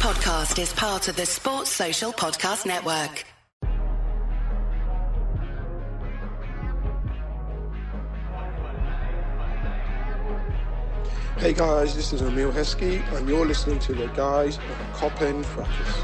podcast is part of the Sports Social Podcast Network. Hey guys, this is Emil Heskey and you're listening to the guys at Cop End Fracas.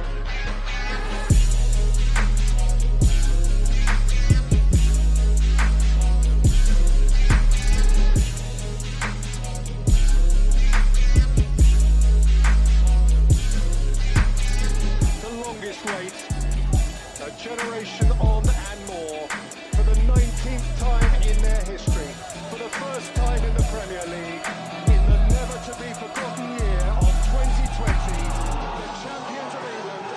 Generation on and more for the 19th time in their history, for the first time in the Premier League, in the never-to-be-forgotten year of 2020, the champions of England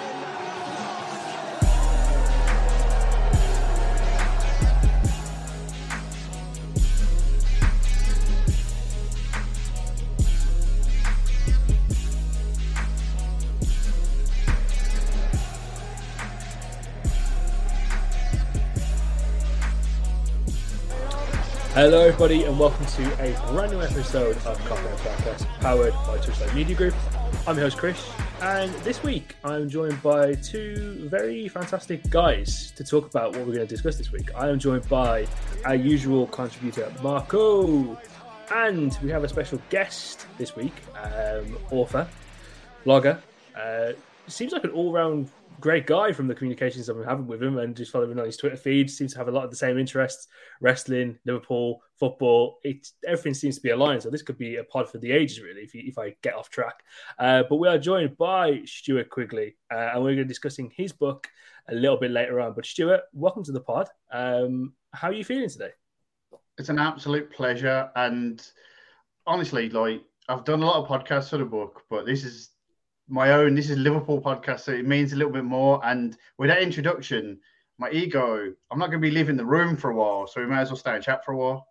Hello everybody and welcome to a brand new episode of Cop End Fracas, powered by Touchline Media Group. I'm your host Chris, and this week I'm joined by two very fantastic guys to talk about what we're going to discuss this week. I am joined by our usual contributor Marco, and we have a special guest this week, author, blogger, seems like an all-round great guy from the communications I've been having with him and just following him on his Twitter feed. Seems to have a lot of the same interests: wrestling, Liverpool, football. Everything seems to be aligned. So this could be a pod for the ages, really, if I get off track. But we are joined by Stuart Quigley, and we're going to be discussing his book a little bit later on. But Stuart, welcome to the pod. How are you feeling today? It's an absolute pleasure, and honestly, I've done a lot of podcasts for the book, but this is my own. This is Liverpool podcast, so it means a little bit more. And with that introduction, my ego, I'm not going to be leaving the room for a while, so we might as well stay and chat for a while.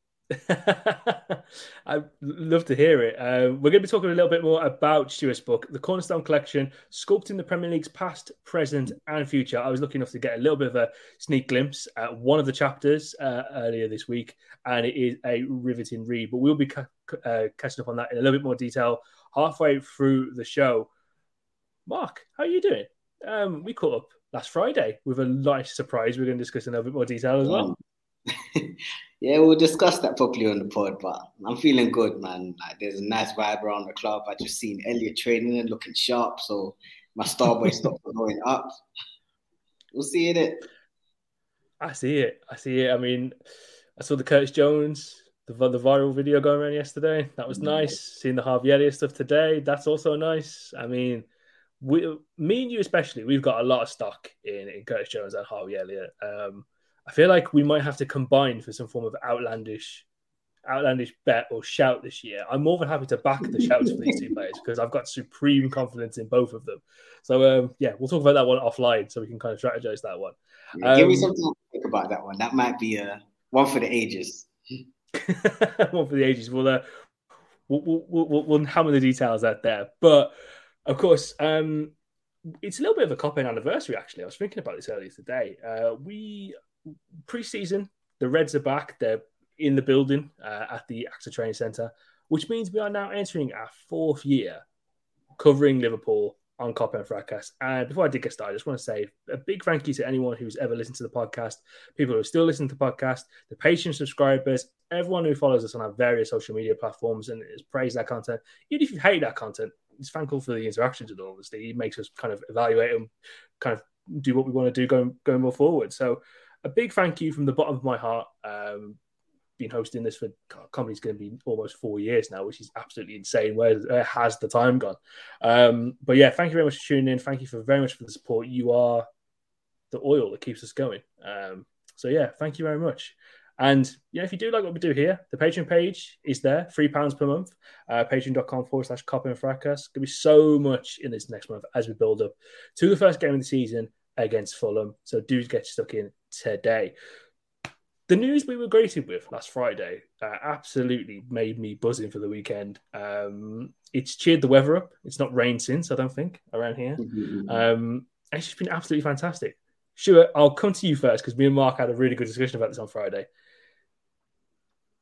I'd love to hear it. We're going to be talking a little bit more about Stuart's book, The Cornerstone Collection, Sculpting the Premier League's Past, Present and Future. I was lucky enough to get a little bit of a sneak glimpse at one of the chapters earlier this week, and it is a riveting read. But we'll be catching up on that in a little bit more detail halfway through the show. Mark, how are you doing? We caught up last Friday with a nice surprise we're going to discuss in a little bit more detail as well. Yeah, we'll discuss that properly on the pod, but I'm feeling good, man. Like, there's a nice vibe around the club. I just seen Elliot training and looking sharp, so my Starboy stocks are going up. We'll see it. I see it. I mean, I saw the Curtis Jones, the viral video going around yesterday. That was nice. Seeing the Harvey Elliott stuff today, that's also nice. I mean, me and you especially, we've got a lot of stock in Curtis Jones and Harvey Elliott. I feel like we might have to combine for some form of outlandish bet or shout this year. I'm more than happy to back the shouts for these two players because I've got supreme confidence in both of them. So, we'll talk about that one offline so we can kind of strategize that one. Give me something to think about that one. That might be one for the ages. One for the ages. We'll hammer the details out there. But, of course, it's a little bit of a Cop End anniversary, actually. I was thinking about this earlier today. Pre-season, the Reds are back. They're in the building at the AXA Training Centre, which means we are now entering our fourth year covering Liverpool on Cop End Fracas. And before I did get started, I just want to say a big thank you to anyone who's ever listened to the podcast, people who are still listening to the podcast, the patient subscribers, everyone who follows us on our various social media platforms and has praised our content. Even if you hate our content, it's thankful for the interactions and all this. It makes us kind of evaluate and kind of do what we want to do going more forward. So a big thank you from the bottom of my heart. Been hosting this for comedy's going to be almost 4 years now, which is absolutely insane. Where has the time gone? But yeah, thank you very much for tuning in. Thank you very much for the support. You are the oil that keeps us going. So yeah, thank you very much. And if you do like what we do here, the Patreon page is there, £3 per month. Patreon.com/Cop End Fracas. There'll be so much in this next month as we build up to the first game of the season against Fulham. So do get stuck in today. The news we were greeted with last Friday absolutely made me buzzing for the weekend. It's cheered the weather up. It's not rained since, I don't think, around here. It's just been absolutely fantastic. Stuart, I'll come to you first because me and Mark had a really good discussion about this on Friday.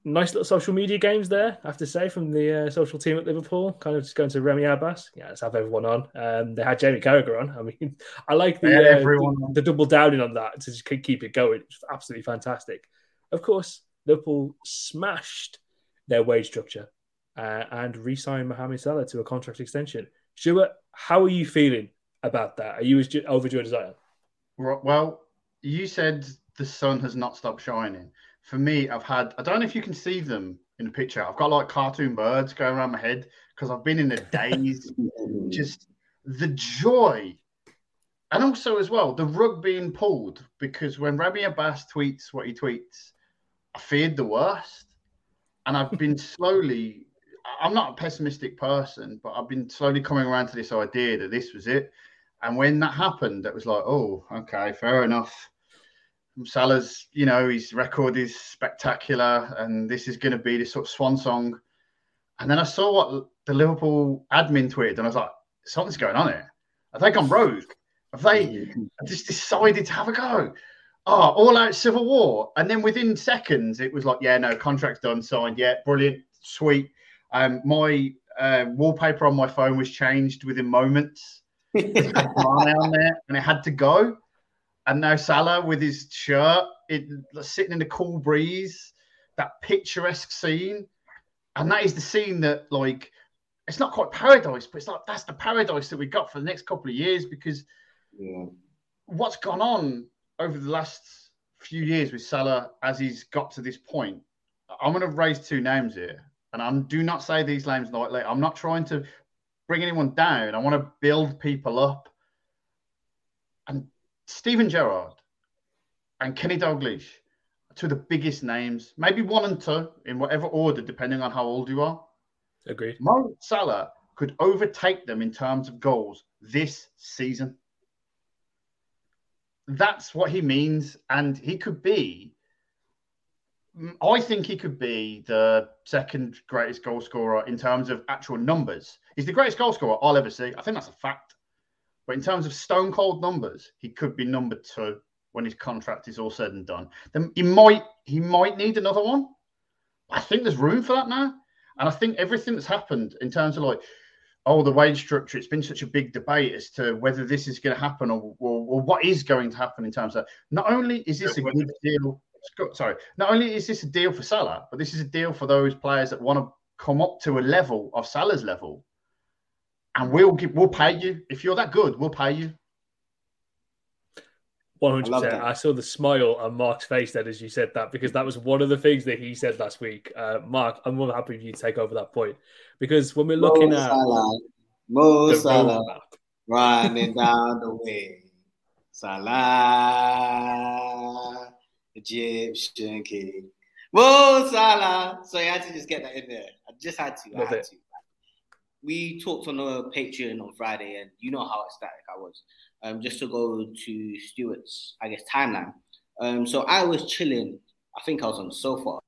Nice little social media games there, I have to say, from the social team at Liverpool. Kind of just going to Remy Abbas. Yeah, let's have everyone on. They had Jamie Carragher on. I mean, I like the double downing on that to just keep it going. It's absolutely fantastic. Of course, Liverpool smashed their wage structure and re-signed Mohamed Salah to a contract extension. Stuart, how are you feeling about that? Are you as overjoyed as I am? Well, you said the sun has not stopped shining. For me, I don't know if you can see them in the picture. I've got like cartoon birds going around my head because I've been in a daze. Just the joy. And also as well, the rug being pulled, because when Remy Abbas tweets what he tweets, I feared the worst. And I've been I'm not a pessimistic person, but I've been slowly coming around to this idea that this was it. And when that happened, it was like, oh, okay, fair enough. Salah's, his record is spectacular, and this is going to be this sort of swan song. And then I saw what the Liverpool admin tweeted, and I was like, something's going on here. Have they gone rogue? Have they just decided to have a go? Oh, all out civil war. And then within seconds, it was like, yeah, no, contract's done, signed. Yeah, brilliant, sweet. My wallpaper on my phone was changed within moments. It had Mane on there, and it had to go. And now Salah with his shirt, sitting in the cool breeze, that picturesque scene. And that is the scene that, like, it's not quite paradise, but it's like that's the paradise that we got for the next couple of years, because what's gone on over the last few years with Salah as he's got to this point. I'm going to raise two names here, and do not say these names lightly. I'm not trying to bring anyone down. I want to build people up. And Steven Gerrard and Kenny Dalglish are two of the biggest names, maybe 1 and 2 in whatever order, depending on how old you are. Agreed. Mo Salah could overtake them in terms of goals this season. That's what he means. And I think he could be the second greatest goal scorer in terms of actual numbers. He's the greatest goal scorer I'll ever see. I think that's a fact. But in terms of stone cold numbers, he could be number 2 when his contract is all said and done. Then he might need another one. I think there's room for that now. And I think everything that's happened in terms of the wage structure, it's been such a big debate as to whether this is going to happen or what is going to happen in terms of, not only is this a good deal, not only is this a deal for Salah, but this is a deal for those players that want to come up to a level of Salah's level. And we'll pay you. If you're that good, we'll pay you. 100%. I saw the smile on Mark's face then as you said that, because that was one of the things that he said last week. Mark, I'm more happy for you to take over that point, because when we're looking at Mo Salah running down the way, Salah, Egyptian king, Mo Salah. So I had to just get that in there. I just had to. We talked on the Patreon on Friday, and you know how ecstatic I was. Just to go to Stuart's, timeline. So I was chilling. I think I was on the sofa,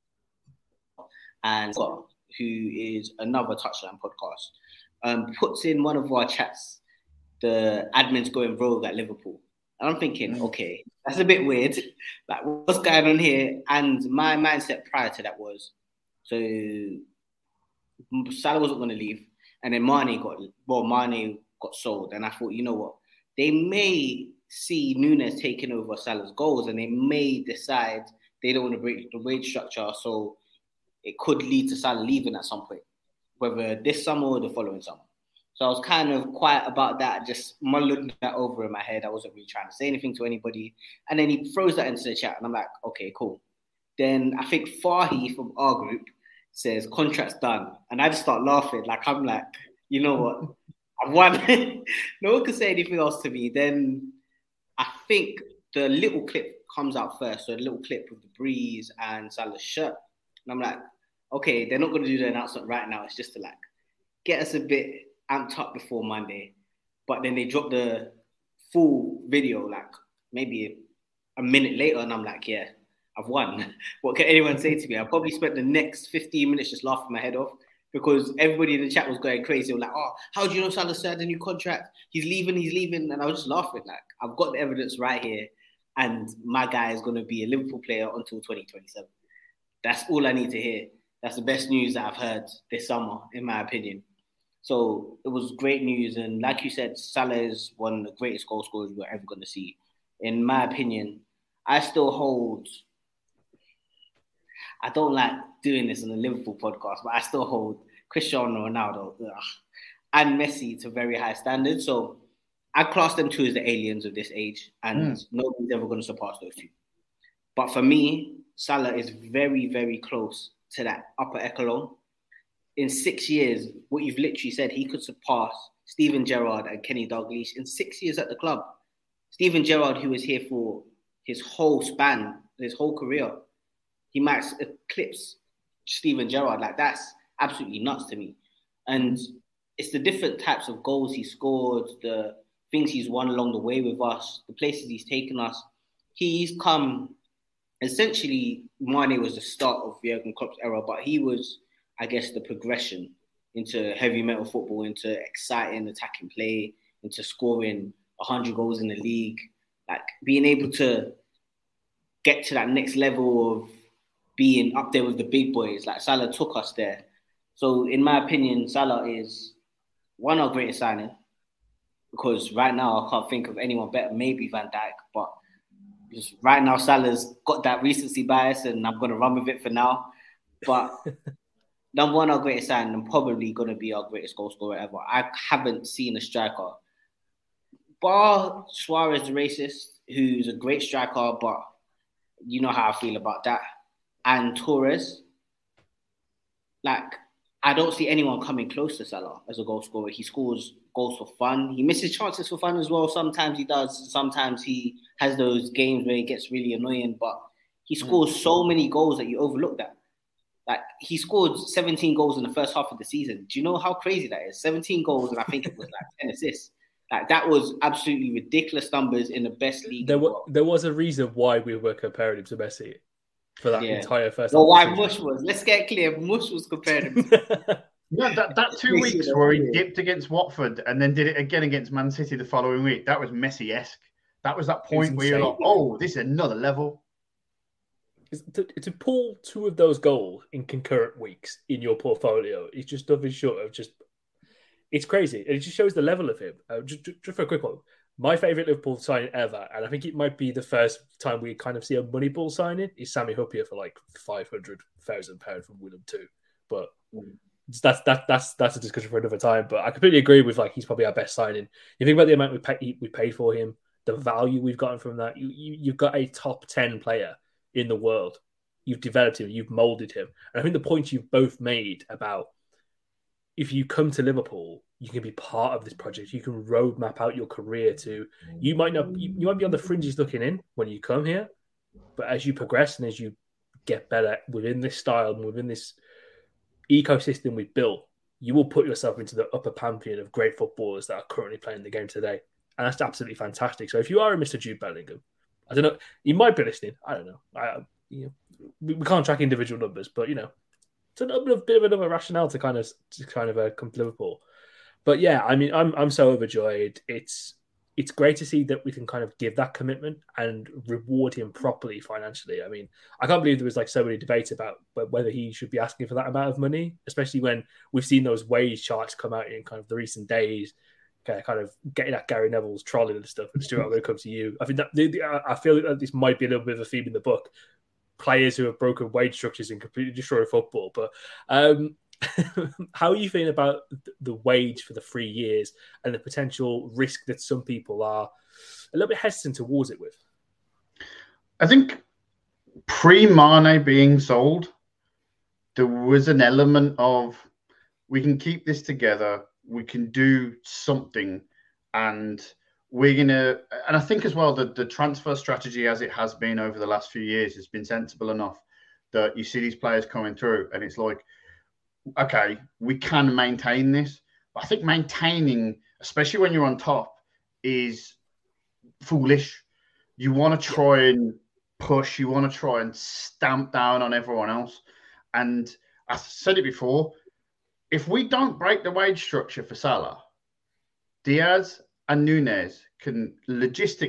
and Scott, who is another Touchline podcast, puts in one of our chats, the admin's going rogue at Liverpool. And I'm thinking, okay, that's a bit weird. Like, what's going on here? And my mindset prior to that was, so Salah wasn't going to leave, and then Mane got sold. And I thought, you know what? They may see Nunes taking over Salah's goals, and they may decide they don't want to break the wage structure, so it could lead to Salah leaving at some point, whether this summer or the following summer. So I was kind of quiet about that, just mulling that over in my head. I wasn't really trying to say anything to anybody. And then he throws that into the chat, and I'm like, okay, cool. Then I think Fahi from our group says, contract's done. And I just start laughing. I'm like, you know what? I've won. No one could say anything else to me. Then I think the little clip comes out first. So a little clip of the breeze and Salah's shirt. And I'm like, okay, they're not going to do the announcement right now. It's just to get us a bit amped up before Monday. But then they drop the full video maybe a minute later. And I'm like, yeah, I've won. What can anyone say to me? I probably spent the next 15 minutes just laughing my head off, because everybody in the chat was going crazy. They were like, oh, how do you know Salah signed a new contract? He's leaving. And I was just laughing. I've got the evidence right here. And my guy is going to be a Liverpool player until 2027. That's all I need to hear. That's the best news that I've heard this summer, in my opinion. So it was great news. And like you said, Salah is one of the greatest goal scorers we're ever going to see. In my opinion, I still hold... I don't like doing this on the Liverpool podcast, but I still hold Cristiano Ronaldo and Messi to very high standards. So I class them two as the aliens of this age, and nobody's ever going to surpass those two. But for me, Salah is very, very close to that upper echelon. In 6 years, what you've literally said, he could surpass Steven Gerrard and Kenny Dalglish in 6 years at the club. Steven Gerrard, who was here for his whole span, his whole career, he might eclipse Steven Gerrard. Like, that's absolutely nuts to me. And it's the different types of goals he scored, the things he's won along the way with us, the places he's taken us. He's come, essentially, Mane was the start of Jurgen Klopp's era, but he was, I guess, the progression into heavy metal football, into exciting attacking play, into scoring 100 goals in the league, like being able to get to that next level of being up there with the big boys. Like, Salah took us there. So in my opinion, Salah is one of our greatest signing, because right now I can't think of anyone better, maybe Van Dijk, but just right now Salah's got that recency bias and I'm going to run with it for now. But number one, our greatest signing, and probably going to be our greatest goal scorer ever. I haven't seen a striker, bar Suarez the racist, who's a great striker, but you know how I feel about that, and Torres. Like, I don't see anyone coming close to Salah as a goal scorer. He scores goals for fun. He misses chances for fun as well. Sometimes he does. Sometimes he has those games where he gets really annoying, but he scores so many goals that you overlook that. Like, he scored 17 goals in the first half of the season. Do you know how crazy that is? 17 goals, and I think it was like 10 assists. Like, that was absolutely ridiculous numbers in the best league. There was a reason why we were comparing him to Messi for that entire first half. Well, why Mush was? Let's get clear. Mush was comparing him. Yeah, that 2 weeks where he dipped against Watford and then did it again against Man City the following week, that was Messi-esque. That was that point where you're like, oh, this is another level. To pull two of those goals in concurrent weeks in your portfolio is just nothing short of just... It's crazy. It just shows the level of him. Just for a quick one, my favourite Liverpool signing ever, and I think it might be the first time we kind of see a Moneyball signing, is Sami Hyypiä for like £500,000 from Willem II. But that's a discussion for another time. But I completely agree with, like, he's probably our best signing. You think about the amount we paid for him, the value we've gotten from that. You've got a top 10 player in the world. You've developed him, you've moulded him. And I think the point you've both made about, if you come to Liverpool, you can be part of this project. You can roadmap out your career to... You might be on the fringes looking in when you come here, but as you progress and as you get better within this style and within this ecosystem we've built, you will put yourself into the upper pantheon of great footballers that are currently playing the game today. And that's absolutely fantastic. So if you are a Mr. Jude Bellingham, I don't know, you might be listening. I don't know. We can't track individual numbers, but, it's a bit of another rationale to kind of come to Liverpool. But yeah, I mean, I'm so overjoyed. It's great to see that we can kind of give that commitment and reward him properly financially. I mean, I can't believe there was like so many debates about whether he should be asking for that amount of money, especially when we've seen those wage charts come out in kind of the recent days, kind of getting at Gary Neville's trolley and stuff. And Stuart, I'm going to come to you. I think I feel that this might be a little bit of a theme in the book. Players who have broken wage structures and completely destroyed football. But how are you feeling about the wage for the 3 years and the potential risk that some people are a little bit hesitant towards it with? I think pre-Mane being sold, there was an element of, we can keep this together, we can do something, and we're going to... And I think as well that the transfer strategy as it has been over the last few years has been sensible enough that you see these players coming through and it's like, okay, we can maintain this. But I think maintaining, especially when you're on top, is foolish. You want to try and push, you want to try and stamp down on everyone else. And I said it before, if we don't break the wage structure for Salah, Diaz and Nunez can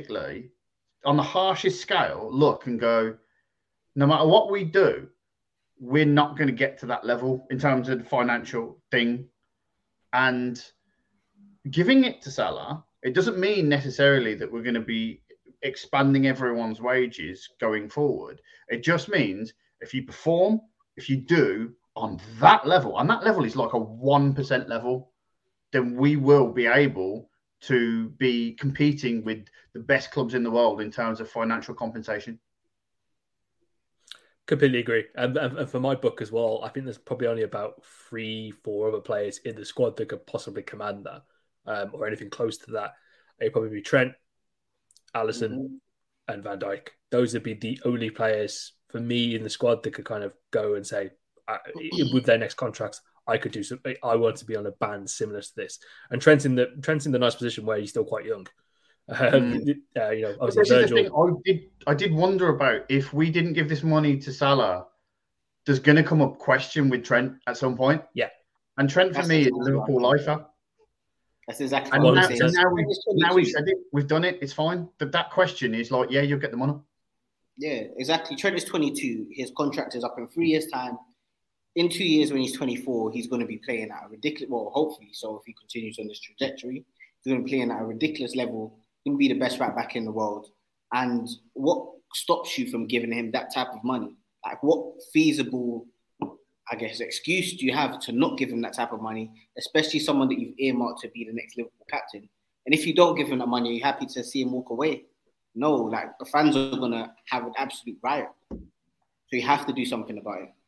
logistically, on the harshest scale, look and go, no matter what we do, we're not going to get to that level in terms of the financial thing. And giving it to Salah, it doesn't mean necessarily that we're going to be expanding everyone's wages going forward. It just means if you perform, if you do on that level, and that level is like a 1% level, then we will be able to be competing with the best clubs in the world in terms of financial compensation. Completely agree. And for my book as well, I think there's probably only about 3-4 other players in the squad that could possibly command that, or anything close to that. It'd probably be Trent, Alisson, and Van Dijk. Those would be the only players for me in the squad that could kind of go and say, with their next contracts, I could do something. I want to be on a band similar to this. And Trent's in the nice position where he's still quite young. Obviously Virgil. I did wonder about if we didn't give this money to Salah, there's going to come up question with Trent at some point. Yeah, and Trent for me is a Liverpool lifer. That's exactly and what I'm saying. Now we said it. We've done it. It's fine. But that question is like, yeah, you'll get the money. Yeah, exactly. Trent is 22. His contract is up in 3 years' time. In 2 years, when he's 24, he's going to be playing at a ridiculous. Well, hopefully, so if he continues on this trajectory, he's going to be playing at a ridiculous level. He's going to be the best right back in the world. And what stops you from giving him that type of money? Like, what feasible, I guess, excuse do you have to not give him that type of money, especially someone that you've earmarked to be the next Liverpool captain? And if you don't give him that money, are you happy to see him walk away? No, like, the fans are going to have an absolute riot. So you have to do something about it.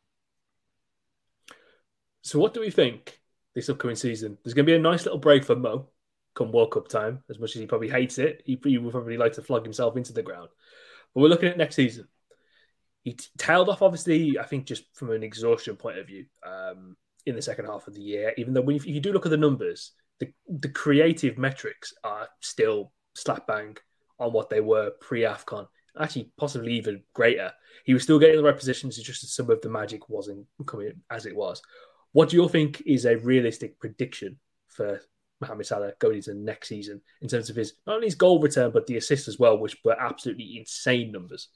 So what do we think this upcoming season? There's going to be a nice little break for Mo come World Cup time. As much as he probably hates it, he would probably like to flog himself into the ground. But we're looking at next season. He tailed off, obviously, I think just from an exhaustion point of view, in the second half of the year. Even though if you do look at the numbers, the creative metrics are still slap bang on what they were pre-AFCON. Actually, possibly even greater. He was still getting the right positions, it's just that some of the magic wasn't coming as it was. What do you all think is a realistic prediction for Mohamed Salah going into next season in terms of his not only his goal return but the assists as well, which were absolutely insane numbers?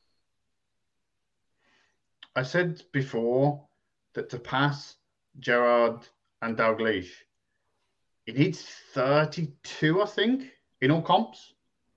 I said before that to pass Gerrard and Dalglish, he needs 32, I think, in all comps.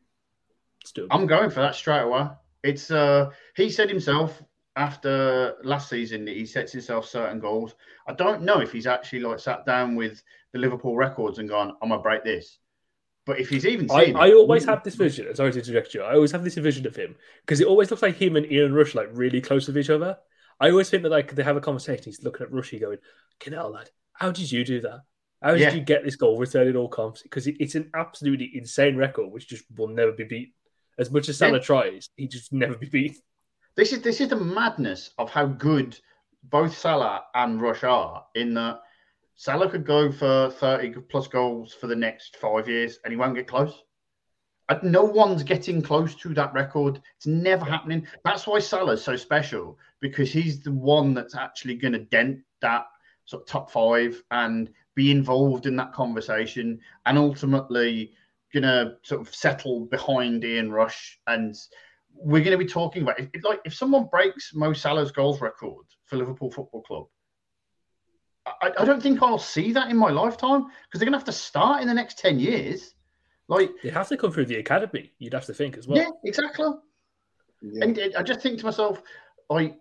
I'm going for that straight away. It's he said himself after last season that he sets himself certain goals. I don't know if he's actually like sat down with the Liverpool records and gone, I'm gonna break this. But if he's even seen I always have this vision. Sorry to interject you. I always have this vision of him because it always looks like him and Ian Rush like really close with each other. I always think that like they have a conversation. He's looking at Rushy going, "Canal lad, how did you do that? How did you get this goal return in all comps? Because it's an absolutely insane record, which just will never be beat. As much as Salah tries, he just never be beat. This is the madness of how good both Salah and Rush are. In that Salah could go for 30 plus goals for the next 5 years, and he won't get close. No one's getting close to that record. It's never happening. That's why Salah's so special, because he's the one that's actually going to dent that sort of top 5 and be involved in that conversation, and ultimately going to sort of settle behind Ian Rush. And we're going to be talking about it. Like if someone breaks Mo Salah's goals record for Liverpool Football Club, I don't think I'll see that in my lifetime, because they're going to have to start in the next 10 years. Like, they have to come through the academy, you'd have to think as well. Yeah, exactly. Yeah. And I just think to myself, like,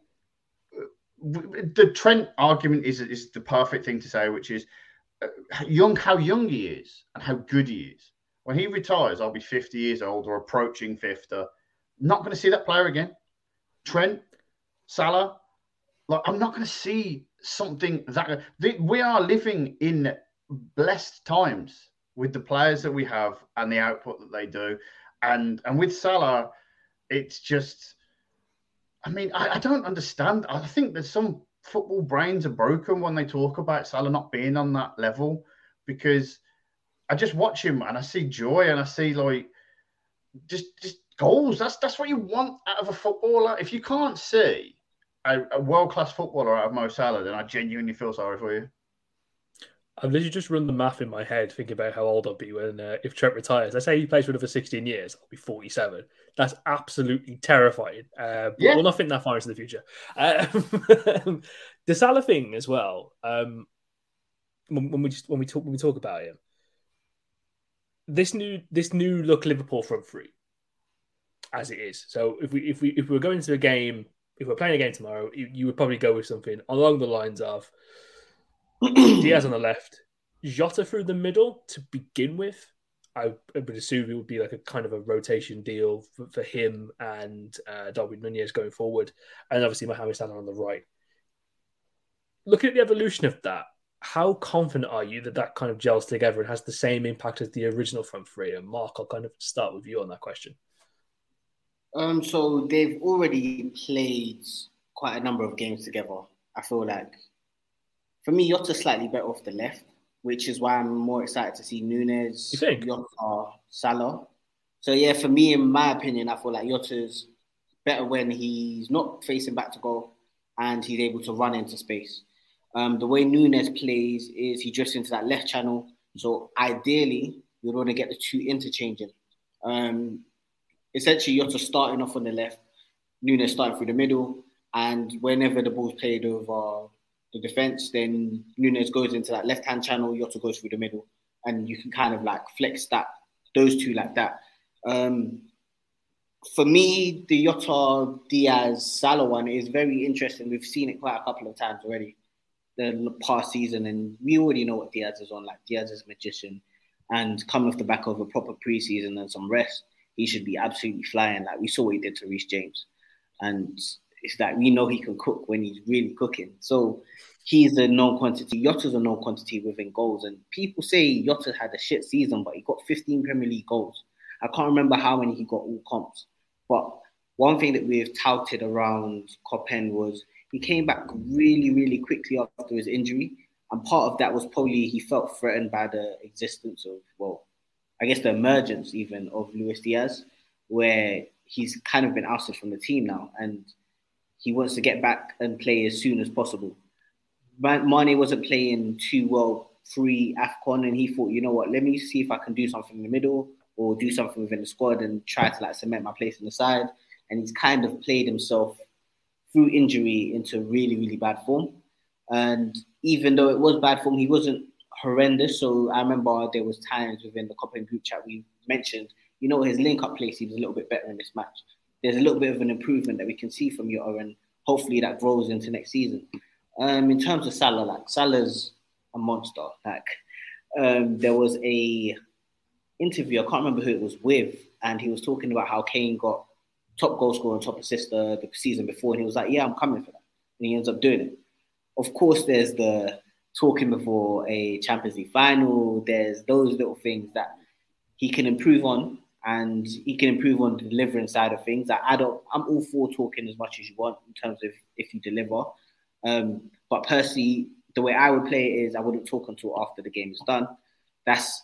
the Trent argument is the perfect thing to say, which is how young he is and how good he is. When he retires, I'll be 50 years old or approaching 50. Not going to see that player again. Trent, Salah, like, I'm not going to see something that... We are living in blessed times with the players that we have and the output that they do. And with Salah, it's just... I mean, I don't understand. I think there's some football brains are broken when they talk about Salah not being on that level, because I just watch him and I see joy and I see, like, just goals. That's what you want out of a footballer. If you can't see a world-class footballer out of Mo Salah, then I genuinely feel sorry for you. I've literally just run the math in my head, thinking about how old I'll be when if Trent retires. Let's say he plays for another 16 years, I'll be 47. That's absolutely terrifying. But we'll not think that far into the future. The Salah thing as well. When we talk about him, this new look Liverpool front three, as it is. So if we were going to a game, if we're playing a game tomorrow, you would probably go with something along the lines of Diaz on the left, Jota through the middle to begin with. I would assume it would be like a kind of a rotation deal for him and Darwin Nunez going forward, and obviously Mohamed Salah on the right. Looking at the evolution of that, how confident are you that kind of gels together and has the same impact as the original front three? And Mark, I'll kind of start with you on that question. So they've already played quite a number of games together. I feel like, for me, Jota's slightly better off the left, which is why I'm more excited to see Nunez, Jota, Salah. So yeah, for me, in my opinion, I feel like Jota's better when he's not facing back to goal and he's able to run into space. The way Nunez plays is he drifts into that left channel. So ideally, you'd want to get the two interchanging. Essentially, Jota starting off on the left, Nunez starting through the middle, and whenever the ball's played over the defence, then Nunez goes into that left-hand channel, Jota goes through the middle, and you can kind of like flex those two like that. For me, the Jota, Diaz, Salah one is very interesting. We've seen it quite a couple of times already the past season, and we already know what Diaz is on. Like, Diaz is a magician, and coming off the back of a proper pre-season and some rest, he should be absolutely flying. Like, we saw what he did to Reece James, and it's that we know he can cook when he's really cooking. So he's a known quantity. Jota's a known quantity within goals, and people say Jota had a shit season, but he got 15 Premier League goals. I can't remember how many he got all comps, but one thing that we've touted around Coppen was he came back really, really quickly after his injury. And part of that was probably he felt threatened by the existence of, well, I guess the emergence even of Luis Diaz, where he's kind of been ousted from the team now. And he wants to get back and play as soon as possible. Mane wasn't playing too well pre-AFCON, and he thought, you know what, let me see if I can do something in the middle or do something within the squad and try to like cement my place in the side. And he's kind of played himself through injury into really, really bad form. And even though it was bad form, he wasn't horrendous. So I remember there was times within the Coppen group chat we mentioned, you know, his link-up place, he was a little bit better in this match. There's a little bit of an improvement that we can see from Jota, and hopefully that grows into next season. In terms of Salah, like, Salah's a monster. Like, there was a interview, I can't remember who it was with, and he was talking about how Kane got top goal scorer and top assister the season before, and he was like, yeah, I'm coming for that. And he ends up doing it. Of course, there's the talking before a Champions League final. There's those little things that he can improve on, and he can improve on the delivering side of things. Like, I'm all for talking as much as you want in terms of if you deliver. But personally, the way I would play it is I wouldn't talk until after the game is done. That's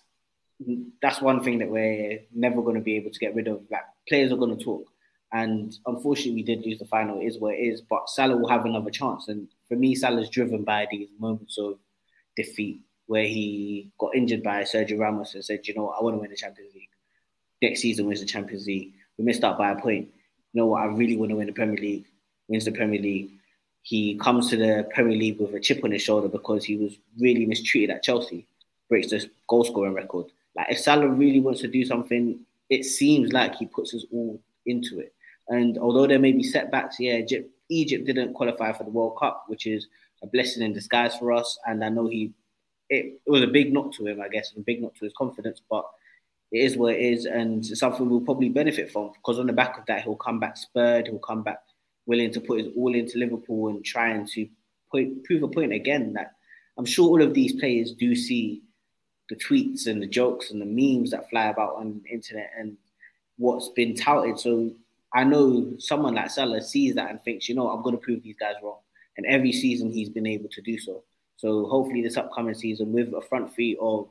one thing that we're never going to be able to get rid of. Like, players are going to talk. And unfortunately, we did lose the final. It is what it is. But Salah will have another chance. And for me, Salah's driven by these moments of defeat where he got injured by Sergio Ramos and said, you know what, I want to win the Champions League. Next season wins the Champions League. We missed out by a point. You know what, I really want to win the Premier League. Wins the Premier League. He comes to the Premier League with a chip on his shoulder because he was really mistreated at Chelsea. Breaks the goal scoring record. Like, if Salah really wants to do something, it seems like he puts his all into it. And although there may be setbacks, yeah, Egypt didn't qualify for the World Cup, which is a blessing in disguise for us. And I know it was a big knock to him, I guess, and a big knock to his confidence, but it is what it is, and it's something we'll probably benefit from, because on the back of that, he'll come back spurred, he'll come back willing to put his all into Liverpool and trying to prove a point again. That I'm sure all of these players do see the tweets and the jokes and the memes that fly about on the internet and what's been touted. So I know someone like Salah sees that and thinks, you know, I'm going to prove these guys wrong. And every season he's been able to do so. So hopefully this upcoming season, with a front three of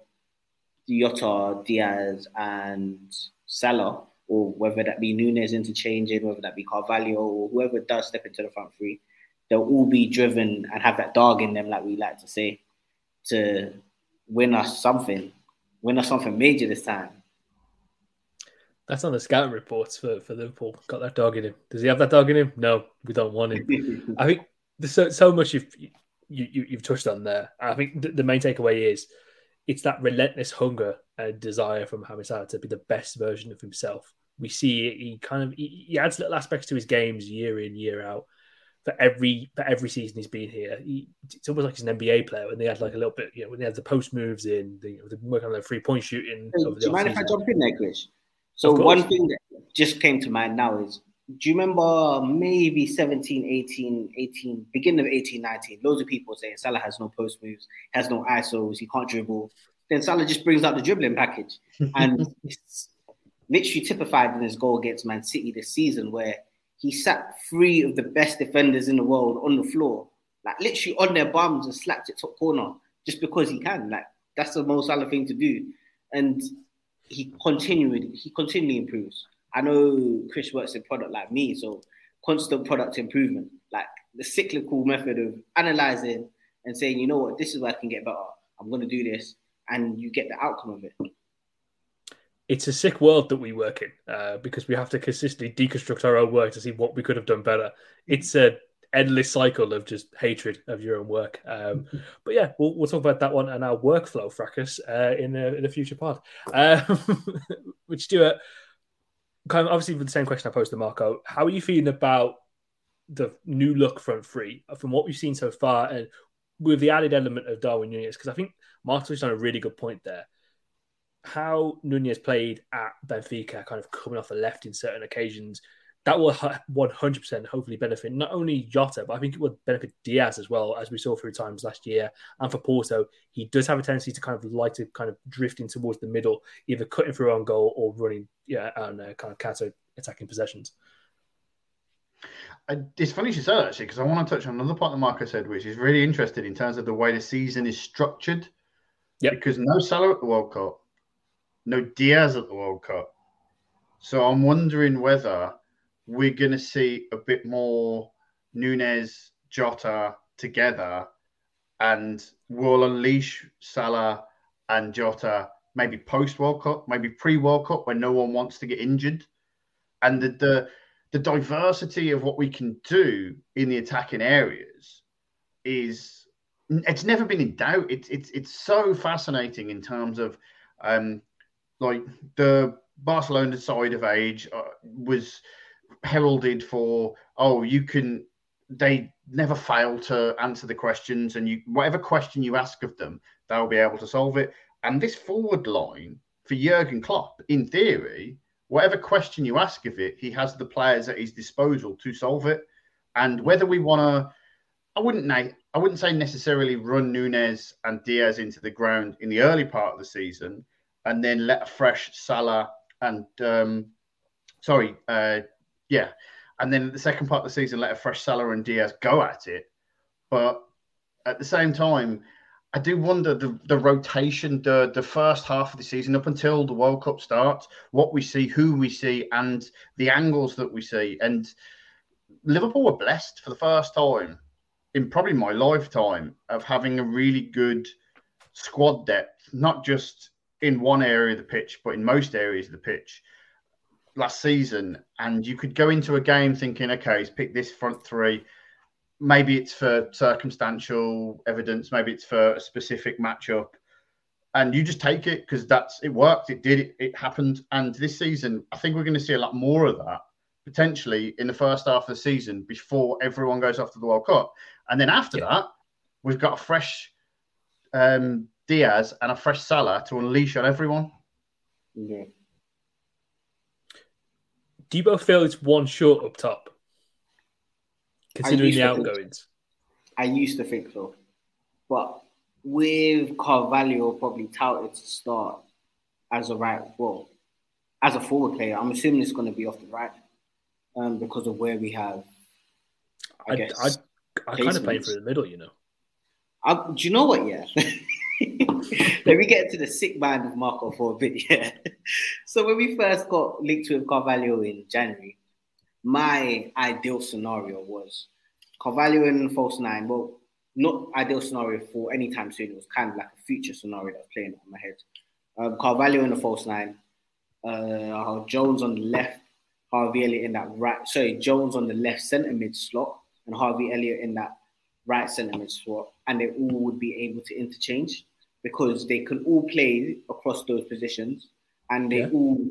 Jota, Diaz and Salah, or whether that be Nunez interchanging, whether that be Carvalho, or whoever does step into the front three, they'll all be driven and have that dog in them, like we like to say, to win us something major this time. That's on the scouting reports for Liverpool. Got that dog in him. Does he have that dog in him? No, we don't want him. I think there's so much you've touched on there. I think the main takeaway is it's that relentless hunger and desire from Mohamed Salah to be the best version of himself. We see it, he adds little aspects to his games year in, year out. For every season he's been here, it's almost like he's an NBA player. And they had like a little bit, when they had the post moves in, they work on their 3-point shooting. Do you mind if I jump in there, Chris? So one thing that just came to mind now is, do you remember maybe 17, 18, beginning of 18, 19, loads of people saying Salah has no post moves, has no ISOs, he can't dribble. Then Salah just brings out the dribbling package. And it's literally typified in his goal against Man City this season, where he sat 3 of the best defenders in the world on the floor, like literally on their bums, and slapped it top corner just because he can. Like, that's the most Salah thing to do. And he continually improves. I know Chris works in product like me, so constant product improvement, like the cyclical method of analyzing and saying, you know what, this is where I can get better. I'm going to do this, and you get the outcome of it. It's a sick world that we work in because we have to consistently deconstruct our own work to see what we could have done better. It's an endless cycle of just hatred of your own work. But yeah, we'll talk about that one and our workflow fracas in a future pod. Which, Stuart, kind of obviously with the same question I posed to Marco, how are you feeling about the new look front three from what we've seen so far, and with the added element of Darwin Nunez? Because I think Marco touched on a really good point there. How Nunez played at Benfica, kind of coming off the left in certain occasions, that will 100% hopefully benefit not only Jota, but I think it would benefit Diaz as well, as we saw through times last year. And for Porto, he does have a tendency to kind of drifting towards the middle, either cutting through on goal or running on kind of counter-attacking possessions. It's funny you say that, actually, because I want to touch on another point that Marco said, which is really interesting in terms of the way the season is structured. Yep. Because no Salah at the World Cup, no Diaz at the World Cup. So I'm wondering whether we're going to see a bit more Nunez, Jota together, and we'll unleash Salah and Jota maybe post-World Cup, maybe pre-World Cup when no one wants to get injured. And the diversity of what we can do in the attacking areas it's never been in doubt. It's so fascinating in terms of like the Barcelona side of age was heralded for, they never fail to answer the questions, and whatever question you ask of them, they'll be able to solve it. And this forward line for Jurgen Klopp, in theory, whatever question you ask of it, he has the players at his disposal to solve it. And whether we want to, I wouldn't say necessarily run Nunez and Diaz into the ground in the early part of the season, and then let a fresh Salah and and then the second part of the season, let a fresh Salah and Diaz go at it. But at the same time, I do wonder the rotation, the first half of the season up until the World Cup starts, what we see, who we see, and the angles that we see. And Liverpool were blessed for the first time in probably my lifetime of having a really good squad depth, not just in one area of the pitch, but in most areas of the pitch last season. And you could go into a game thinking, okay, he's picked this front three. Maybe it's for circumstantial evidence. Maybe it's for a specific matchup. And you just take it because it worked. It happened. And this season, I think we're going to see a lot more of that, potentially in the first half of the season before everyone goes off to the World Cup. And then after that, we've got a fresh Diaz and a fresh Salah to unleash on everyone. Yeah. Do you both feel it's one short up top, considering the outgoings? I used to think so. But with Carvalho probably touted to start as a forward player, I'm assuming it's going to be off the right because of where we have, I kind of play through the middle, you know. Do you know what, yeah? Let me get into the sick mind of Marco for a bit, yeah. So when we first got linked with Carvalho in January, my ideal scenario was Carvalho in false nine. Well, not ideal scenario for any time soon. It was kind of like a future scenario that was playing in my head. Carvalho in the false nine, Jones on the left, Harvey Elliott in that right. Sorry, Jones on the left centre mid slot, and Harvey Elliott in that right centre mid slot, and they all would be able to interchange because they can all play across those positions, and they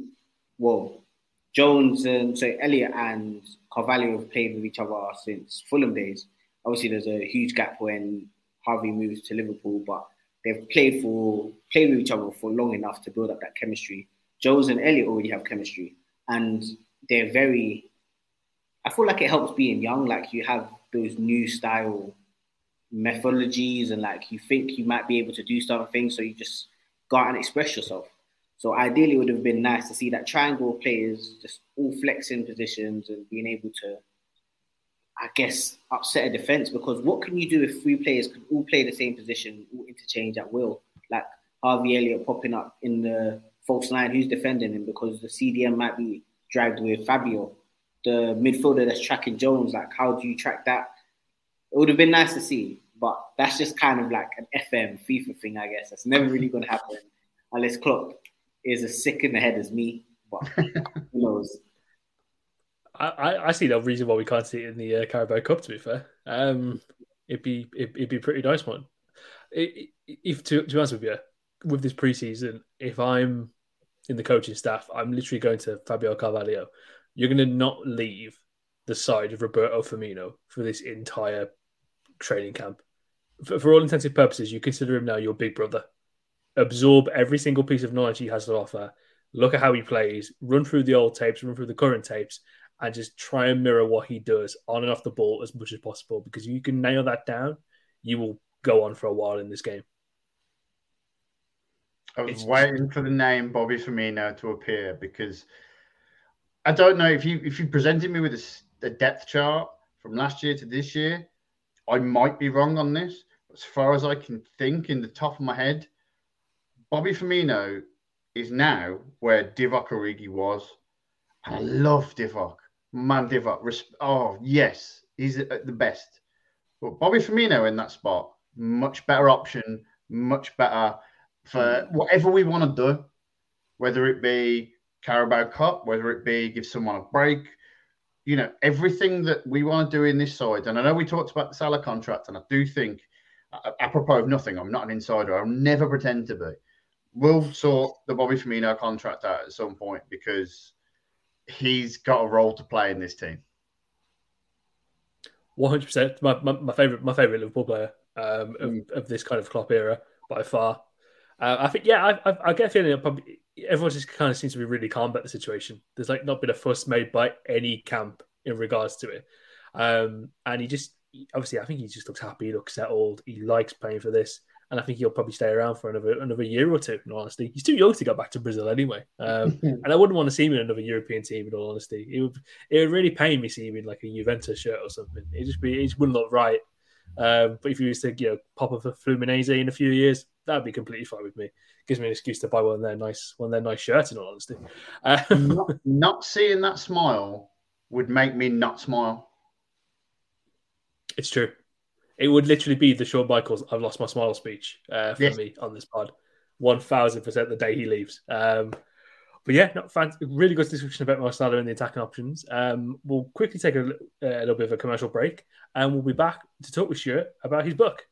Jones and Elliott and Carvalho have played with each other since Fulham days. Obviously, there's a huge gap when Harvey moves to Liverpool, but they've played with each other for long enough to build up that chemistry. Jones and Elliott already have chemistry, and they're very. I feel like it helps being young. Like you have those new style methodologies, and like you think you might be able to do certain things, so you just go out and express yourself. So ideally, it would have been nice to see that triangle of players just all flexing positions and being able to, I guess, upset a defence. Because what can you do if three players can all play the same position, all interchange at will? Like Harvey Elliott popping up in the false line, who's defending him? Because the CDM might be dragged with Fabio. The midfielder that's tracking Jones, like how do you track that? It would have been nice to see, but that's just kind of like an FM, FIFA thing, I guess. That's never really going to happen unless Klopp is as sick in the head as me, but who knows? I see no reason why we can't see it in the Carabao Cup. To be fair, it'd be a pretty nice one. If to be honest with you, with this preseason, if I'm in the coaching staff, I'm literally going to Fabio Carvalho. You're going to not leave the side of Roberto Firmino for this entire training camp. For all intensive purposes, you consider him now your big brother. Absorb every single piece of knowledge he has to offer. Look at how he plays. Run through the old tapes, run through the current tapes, and just try and mirror what he does on and off the ball as much as possible. Because if you can nail that down, you will go on for a while in this game. I was waiting for the name Bobby Firmino to appear because I don't know if you presented me with a depth chart from last year to this year, I might be wrong on this. But as far as I can think in the top of my head, Bobby Firmino is now where Divock Origi was. And I love Divock. Man, Divock. Oh, yes. He's the best. But Bobby Firmino in that spot, much better option, much better for whatever we want to do, whether it be Carabao Cup, whether it be give someone a break, you know, everything that we want to do in this side. And I know we talked about the Salah contract, and I do think, apropos of nothing, I'm not an insider. I'll never pretend to be. We'll sort the Bobby Firmino contract out at some point because he's got a role to play in this team. 100%. My favorite Liverpool player of this kind of Klopp era by far. I think, I get a feeling probably everyone just kind of seems to be really calm about the situation. There's like not been a fuss made by any camp in regards to it. And he just, obviously, I think he just looks happy, he looks settled, he likes playing for this. And I think he'll probably stay around for another year or two, in all honesty. He's too young to go back to Brazil anyway. And I wouldn't want to see him in another European team, in all honesty. It would really pain me seeing him in like a Juventus shirt or something. It just wouldn't look right. But if he was to, pop up for Fluminense in a few years, that'd be completely fine with me. Gives me an excuse to buy one of their nice shirts, in all honesty. Not seeing that smile would make me not smile. It's true. It would literally be the Shawn Michaels "I've lost my smile" speech for me on this pod. 1,000% the day he leaves. But yeah, really good discussion about Marcelo and the attacking options. We'll quickly take a little bit of a commercial break, and we'll be back to talk with Stuart about his book.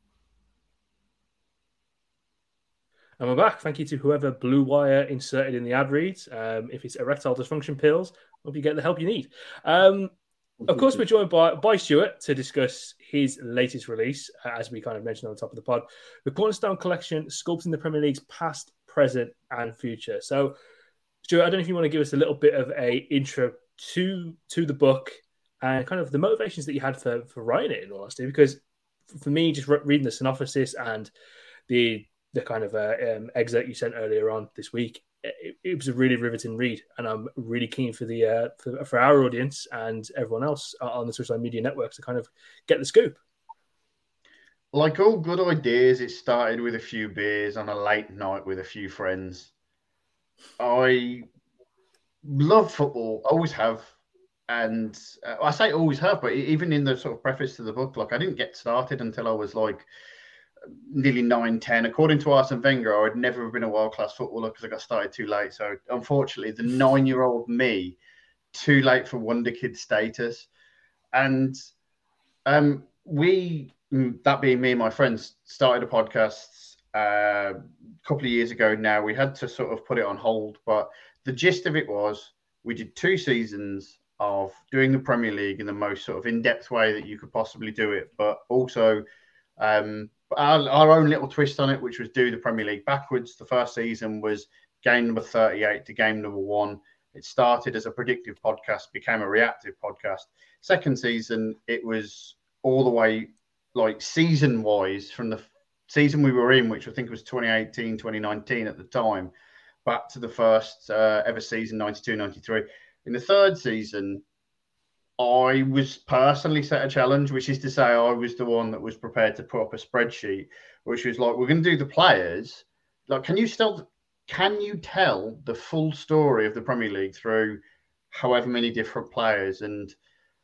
And we're back. Thank you to whoever Blue Wire inserted in the ad reads. If it's erectile dysfunction pills, hope you get the help you need. Of course, we're joined by Stuart to discuss his latest release, as we kind of mentioned on the top of the pod, the Cornerstone Collection, Sculpting the Premier League's Past, Present and Future. So, Stuart, I don't know if you want to give us a little bit of a intro to the book and kind of the motivations that you had for writing it, in all honesty, because for me, just reading the synopsis and the kind of excerpt you sent earlier on this week, it was a really riveting read, and I'm really keen for for our audience and everyone else on the social media networks to kind of get the scoop. Like all good ideas, it started with a few beers on a late night with a few friends. I love football, always have, And I say always have, but even in the sort of preface to the book, like I didn't get started until I was like nearly 9, 10. According to Arsene Wenger, I would never have been a world-class footballer because I got started too late. So unfortunately, the 9-year-old me, too late for wonder kid status. And we, that being me and my friends, started a podcast a couple of years ago now. We had to sort of put it on hold, but the gist of it was we did 2 seasons of doing the Premier League in the most sort of in-depth way that you could possibly do it, but also our own little twist on it, which was do the Premier League backwards. The first season was game number 38 to game number 1. It started as a predictive podcast, became a reactive podcast. Second season, it was all the way like season-wise from the season we were in, which I think was 2018, 2019 at the time, back to the first ever season, 92, 93. In the third season, I was personally set a challenge, which is to say I was the one that was prepared to put up a spreadsheet, which was like, we're going to do the players. Like, can you tell the full story of the Premier League through however many different players? And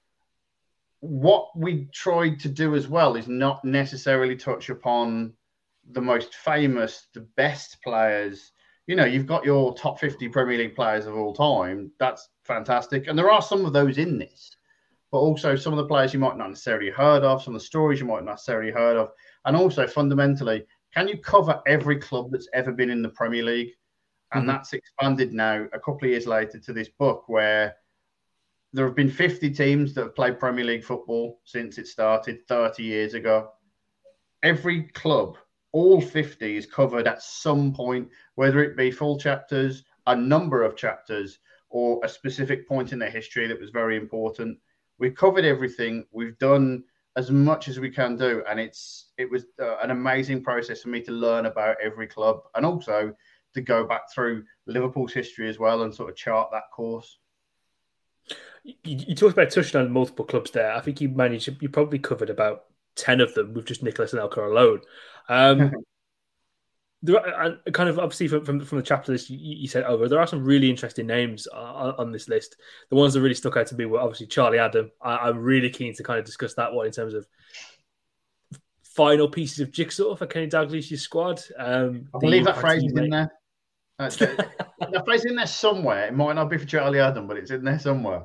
what we tried to do as well is not necessarily touch upon the most famous, the best players. You know, you've got your top 50 Premier League players of all time. That's fantastic. And there are some of those in this, but also some of the players you might not necessarily heard of, some of the stories you might not necessarily heard of. And also fundamentally, can you cover every club that's ever been in the Premier League? And that's expanded now a couple of years later to this book where there have been 50 teams that have played Premier League football since it started 30 years ago. Every club, all 50 is covered at some point, whether it be full chapters, a number of chapters, or a specific point in their history that was very important. We've covered everything. We've done as much as we can do. And it was an amazing process for me to learn about every club and also to go back through Liverpool's history as well and sort of chart that course. You talked about touching on multiple clubs there. I think you probably covered about 10 of them with just Nicolas Anelka alone. There are, and kind of obviously from the chapter list you said over, there are some really interesting names on this list. The ones that really stuck out to me were obviously Charlie Adam. I'm really keen to kind of discuss that one in terms of final pieces of jigsaw for Kenny Dalglish's squad. I believe that phrase is in there. That phrase is in there somewhere. It might not be for Charlie Adam, but it's in there somewhere.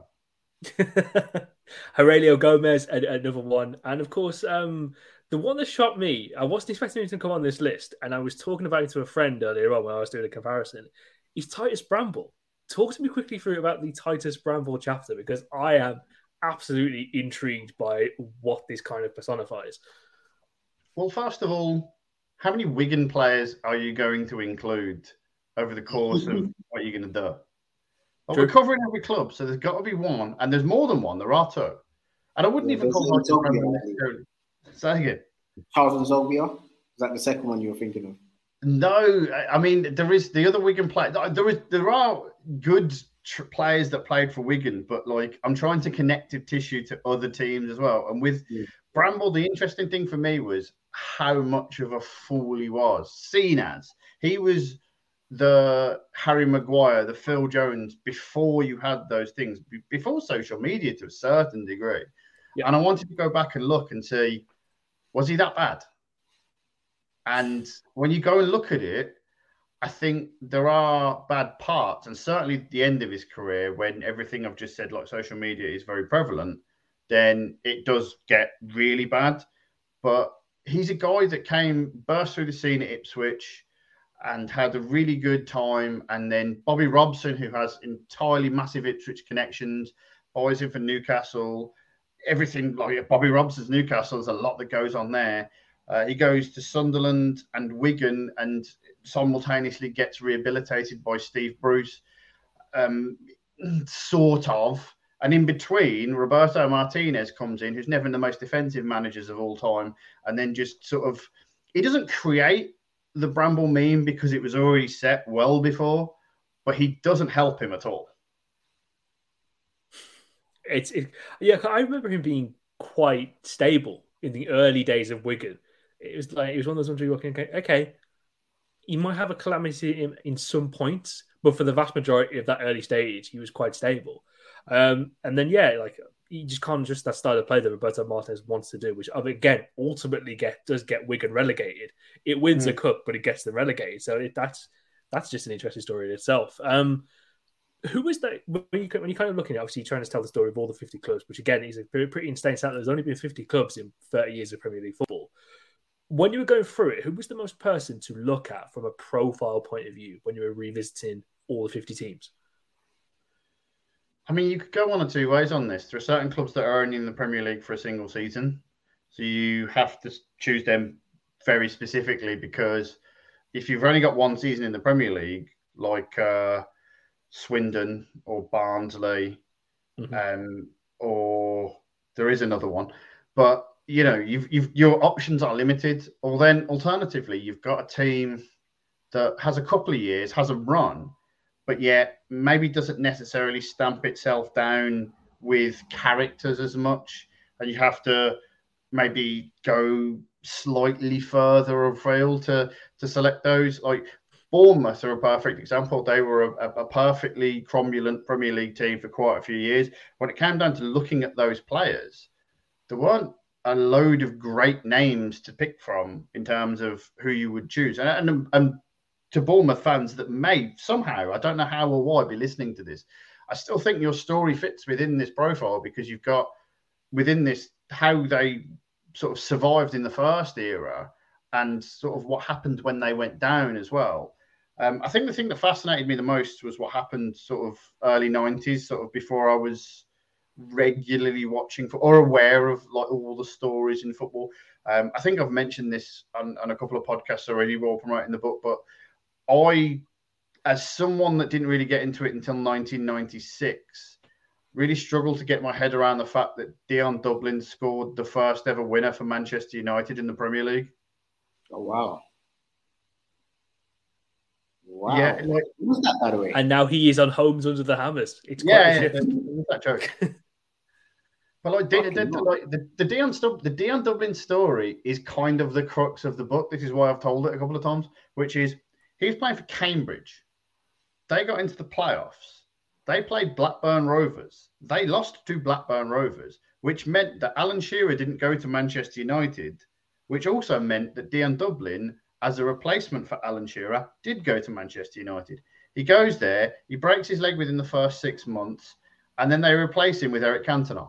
Aurelio Gomez, another one. And of course, the one that shocked me, I wasn't expecting him to come on this list, and I was talking about it to a friend earlier on when I was doing a comparison, is Titus Bramble. Talk to me quickly through about the Titus Bramble chapter, because I am absolutely intrigued by what this kind of personifies. Well, first of all, how many Wigan players are you going to include over the course of what you're going to do? Well, we're covering every club, so there's got to be one, and there's more than one. There are 2. And I wouldn't even call Titus Bramble necessarily. Say again. Carlton Zobia? Is that the second one you were thinking of? No, I mean, there is the other Wigan player. There are good players that played for Wigan, but like I'm trying to connective tissue to other teams as well. And with Bramble, the interesting thing for me was how much of a fool he was, seen as he was the Harry Maguire, the Phil Jones, before you had those things, before social media to a certain degree. Yeah. And I wanted to go back and look and see, was he that bad? And when you go and look at it, I think there are bad parts, and certainly at the end of his career, when everything I've just said, like social media, is very prevalent, then it does get really bad. But he's a guy that burst through the scene at Ipswich and had a really good time. And then Bobby Robson, who has entirely massive Ipswich connections, buys him for Newcastle. Everything like Bobby Robson's Newcastle, there's a lot that goes on there. He goes to Sunderland and Wigan and simultaneously gets rehabilitated by Steve Bruce, sort of. And in between, Roberto Martinez comes in, who's never the most defensive managers of all time, and then just sort of, he doesn't create the Bramble meme because it was already set well before, but he doesn't help him at all. Yeah, I remember him being quite stable in the early days of Wigan. It was one of those ones where you're looking, okay, he might have a calamity in some points, but for the vast majority of that early stage, he was quite stable. And then like you just can't just that style of play that Roberto Martinez wants to do, which again ultimately does get Wigan relegated. It wins a cup, but it gets them relegated. So that's just an interesting story in itself. Who was that when you kind of looking at, obviously trying to tell the story of all the 50 clubs, which again is a pretty insane stat. There's only been 50 clubs in 30 years of Premier League football. When you were going through it, who was the most person to look at from a profile point of view when you were revisiting all the 50 teams? I mean, you could go one or two ways on this. There are certain clubs that are only in the Premier League for a single season. So you have to choose them very specifically, because if you've only got one season in the Premier League, like Swindon or Barnsley, or there is another one, but your options are limited. Or then alternatively, you've got a team that has a couple of years, has a run, but yet maybe doesn't necessarily stamp itself down with characters as much, and you have to maybe go slightly further afield to select those. Like Bournemouth are a perfect example. They were a perfectly cromulent Premier League team for quite a few years. When it came down to looking at those players, there weren't a load of great names to pick from in terms of who you would choose. And to Bournemouth fans that may somehow, I don't know how or why, be listening to this, I still think your story fits within this profile, because you've got within this how they sort of survived in the first era and sort of what happened when they went down as well. I think the thing that fascinated me the most was what happened sort of early 90s, sort of before I was regularly watching or aware of like all the stories in football. I think I've mentioned this on a couple of podcasts already while promoting the book, but I, as someone that didn't really get into it until 1996, really struggled to get my head around the fact that Dion Dublin scored the first ever winner for Manchester United in the Premier League. Oh, wow. Wow. Yeah, like, who's that, by the way? And now he is on Homes Under the Hammers. It's quite that joke. But like the Dion Dublin story is kind of the crux of the book. This is why I've told it a couple of times, which is he was playing for Cambridge. They got into the playoffs. They played Blackburn Rovers. They lost to Blackburn Rovers, which meant that Alan Shearer didn't go to Manchester United, which also meant that Dion Dublin, as a replacement for Alan Shearer, did go to Manchester United. He goes there, he breaks his leg within the first 6 months, and then they replace him with Eric Cantona.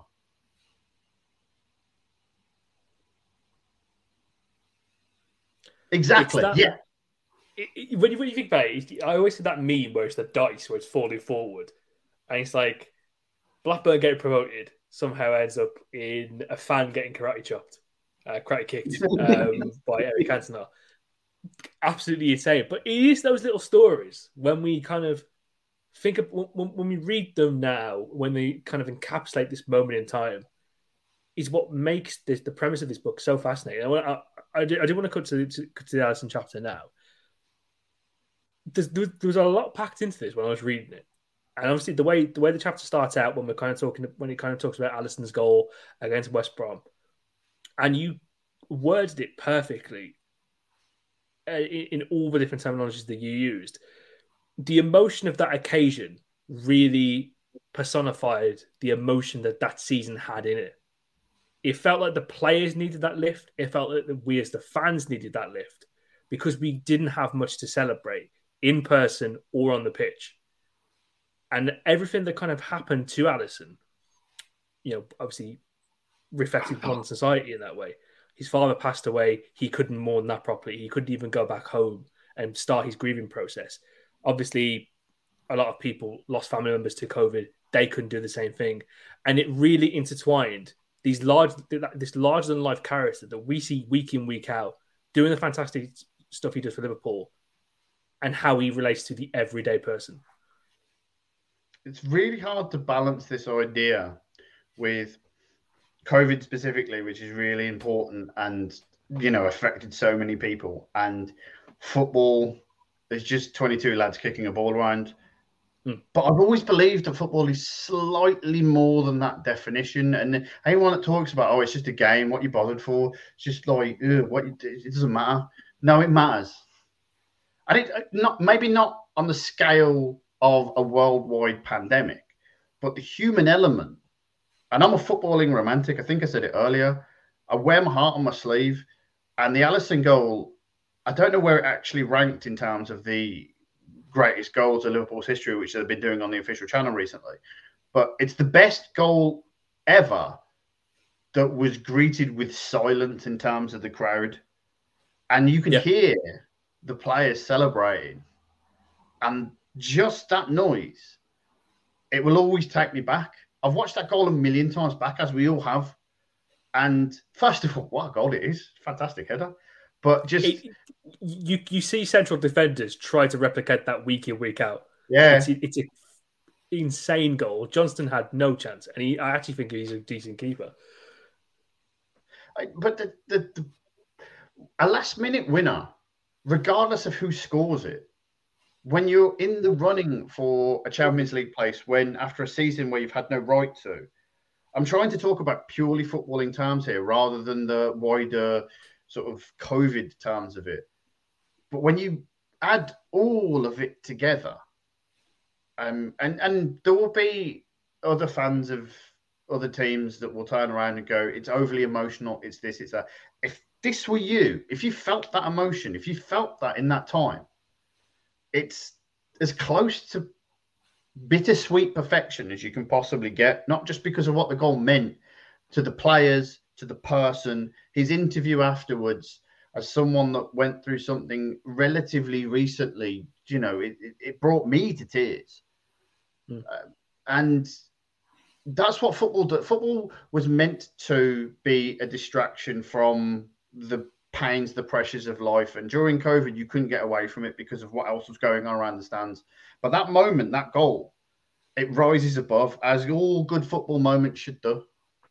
Exactly, yeah. When you think about it, I always see that meme where it's the dice, where it's falling forward. And it's like Blackburn getting promoted somehow ends up in a fan getting karate kicked by Eric Cantona. Absolutely insane. But it is those little stories when we kind of think of, when we read them now, when they kind of encapsulate this moment in time, is what makes the premise of this book so fascinating. I do want to cut to the Alisson chapter now. There was a lot packed into this when I was reading it, and obviously the way the chapter starts out when it kind of talks about Alisson's goal against West Brom, and you worded it perfectly in all the different terminologies that you used. The emotion of that occasion really personified the emotion that season had in it. It felt like the players needed that lift. It felt like we as the fans needed that lift, because we didn't have much to celebrate in person or on the pitch. And everything that kind of happened to Alisson, obviously reflected upon society in that way. His father passed away. He couldn't mourn that properly. He couldn't even go back home and start his grieving process. Obviously, a lot of people lost family members to COVID. They couldn't do the same thing. And it really intertwined this larger than life character that we see week in, week out, doing the fantastic stuff he does for Liverpool, and how he relates to the everyday person. It's really hard to balance this idea with COVID specifically, which is really important and, affected so many people. And football is just 22 lads kicking a ball around. But I've always believed that football is slightly more than that definition. And anyone that talks about, it's just a game, what you bothered for, it's just like, it doesn't matter. No, it matters. Maybe not on the scale of a worldwide pandemic, but the human element, and I'm a footballing romantic. I think I said it earlier. I wear my heart on my sleeve, and the Alisson goal, I don't know where it actually ranked in terms of the greatest goals of Liverpool's history, which they've been doing on the official channel recently. But it's the best goal ever that was greeted with silence in terms of the crowd. And you can hear the players celebrating. And just that noise, it will always take me back. I've watched that goal a million times back, as we all have. And first of all, what a goal it is. Fantastic header. But just... You see central defenders try to replicate that week in, week out. Yeah. It's an insane goal. Johnston had no chance. And I actually think he's a decent keeper. But a last-minute winner, regardless of who scores it, when you're in the running for a Champions League place, when after a season where you've had no right to, I'm trying to talk about purely footballing terms here rather than the wider sort of COVID terms of it. But when you add all of it together, and there will be other fans of other teams that will turn around and go, it's overly emotional, it's this, it's that. If this were you, if you felt that emotion, if you felt that in that time, it's as close to bittersweet perfection as you can possibly get, not just because of what the goal meant to the players, to the person, his interview afterwards, as someone that went through something relatively recently, you know, it brought me to tears. And that's what football did. Football was meant to be a distraction from the pains, the pressures of life. And during COVID, you couldn't get away from it because of what else was going on around the stands. But that moment, that goal, it rises above, as all good football moments should do.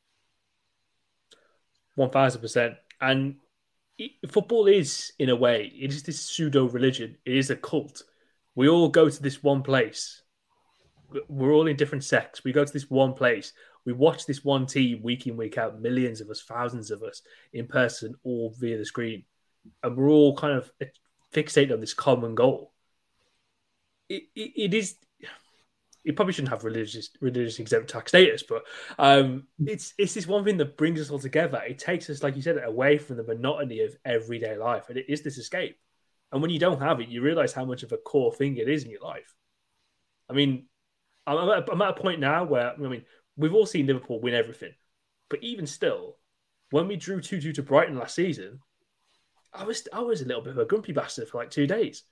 1000%. And football is, in a way, it is this pseudo-religion. It is a cult. We all go to this one place. We're all in different sects. We go to this one place. We watch this one team week in, week out, millions of us, thousands of us in person, all via the screen. And we're all kind of fixated on this common goal. It is... It probably shouldn't have religious exempt tax status, but it's this one thing that brings us all together. It takes us, like you said, away from the monotony of everyday life, and it is this escape. And when you don't have it, you realize how much of a core thing it is in your life. I mean, I'm at a point now where, I mean, we've all seen Liverpool win everything, but even still, when we drew 2-2 to Brighton last season, I was a little bit of a grumpy bastard for like 2 days.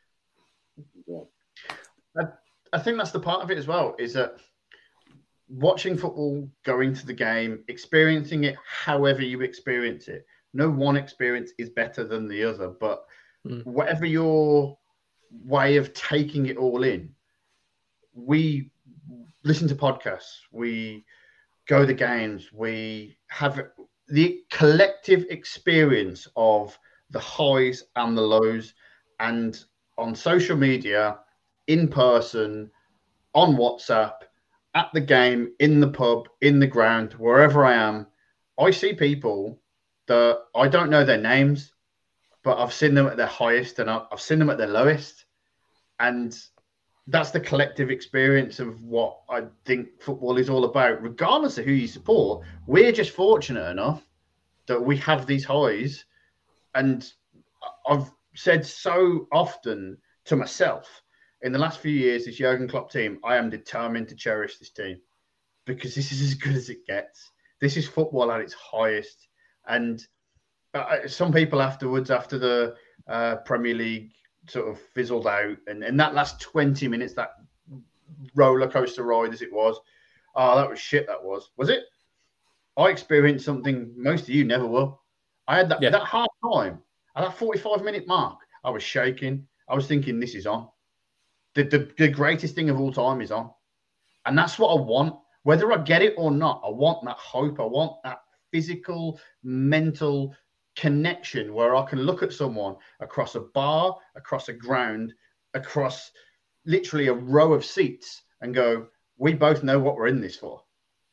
I think that's the part of it as well, is that watching football, going to the game, experiencing it however you experience it. No one experience is better than the other, but whatever your way of taking it all in, we listen to podcasts, we go to games, we have the collective experience of the highs and the lows, and on social media, in person, on WhatsApp, at the game, in the pub, in the ground, wherever I am, I see people that I don't know their names, but I've seen them at their highest and I've seen them at their lowest. And that's the collective experience of what I think football is all about. Regardless of who you support, we're just fortunate enough that we have these highs. And I've said so often to myself, in the last few years, this Jurgen Klopp team, I am determined to cherish this team because this is as good as it gets. This is football at its highest. And some people afterwards, after the Premier League sort of fizzled out, and that last 20 minutes, that roller coaster ride as it was, oh, that was shit, that was. Was it? I experienced something most of you never will. I had that half time, at that 45-minute mark, I was shaking. I was thinking, this is on. The greatest thing of all time is on. And that's what I want. Whether I get it or not, I want that hope. I want that physical, mental connection where I can look at someone across a bar, across a ground, across literally a row of seats and go, we both know what we're in this for.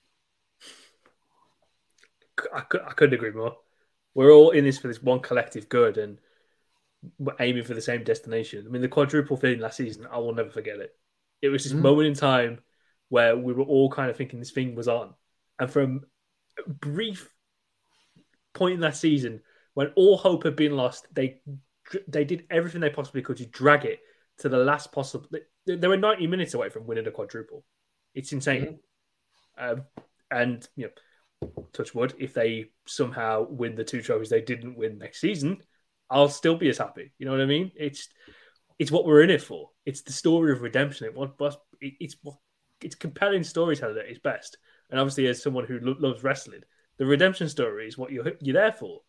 I couldn't agree more. We're all in this for this one collective good, and we're aiming for the same destination. I mean, the quadruple feeling last season, I will never forget it. It was this moment in time where we were all kind of thinking this thing was on. And from a brief point in that season, when all hope had been lost, they did everything they possibly could to drag it to the last possible. They were 90 minutes away from winning a quadruple. It's insane. And, touch wood, if they somehow win the 2 trophies they didn't win next season, I'll still be as happy. You know what I mean? It's what we're in it for. It's the story of redemption. It's compelling storytelling at its best. And obviously, as someone who loves wrestling, the redemption story is what you're there for.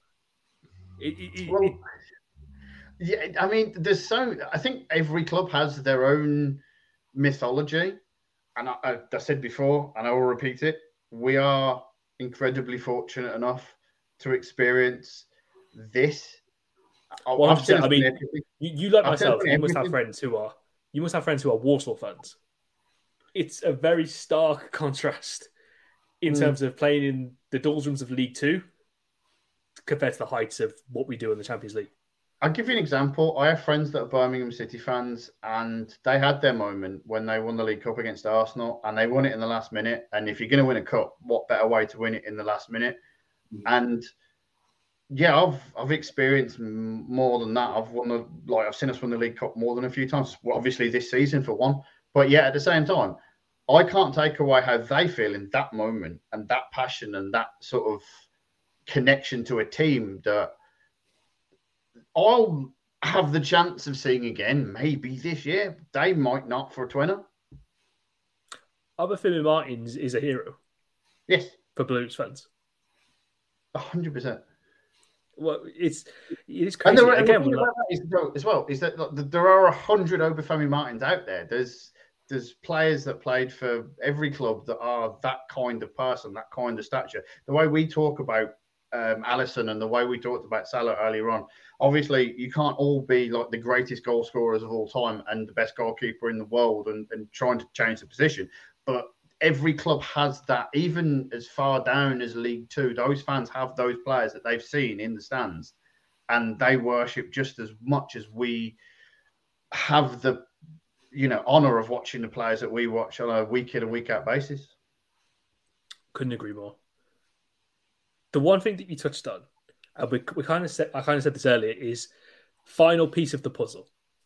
Yeah, I mean, I think every club has their own mythology. And I said before, and I will repeat it, we are incredibly fortunate enough to experience this. 100%. I mean, you like myself, you must have friends who are Walsall fans. It's a very stark contrast in terms of playing in the doldrums of League Two compared to the heights of what we do in the Champions League. I'll give you an example. I have friends that are Birmingham City fans, and they had their moment when they won the League Cup against Arsenal, and they won it in the last minute. And if you're going to win a cup, what better way to win it in the last minute? And yeah, I've experienced more than that. I've seen us win the League Cup more than a few times. Well, obviously this season for one, but yeah, at the same time, I can't take away how they feel in that moment and that passion and that sort of connection to a team that I'll have the chance of seeing again, maybe this year. They might not for a 20. Obafemi Martins is a hero. Yes. For Blues fans. 100%. Well, it's crazy. And as well is that there are 100 Obafemi Martins out there. There's players that played for every club that are that kind of person, that kind of stature. The way we talk about Alisson and the way we talked about Salah earlier on, obviously you can't all be like the greatest goal scorers of all time and the best goalkeeper in the world and trying to change the position. But every club has that, even as far down as League Two. Those fans have those players that they've seen in the stands, and they worship just as much as we have the honour of watching the players that we watch on a week in and week out basis. Couldn't agree more. The one thing that you touched on, and I kind of said this earlier, is final piece of the puzzle.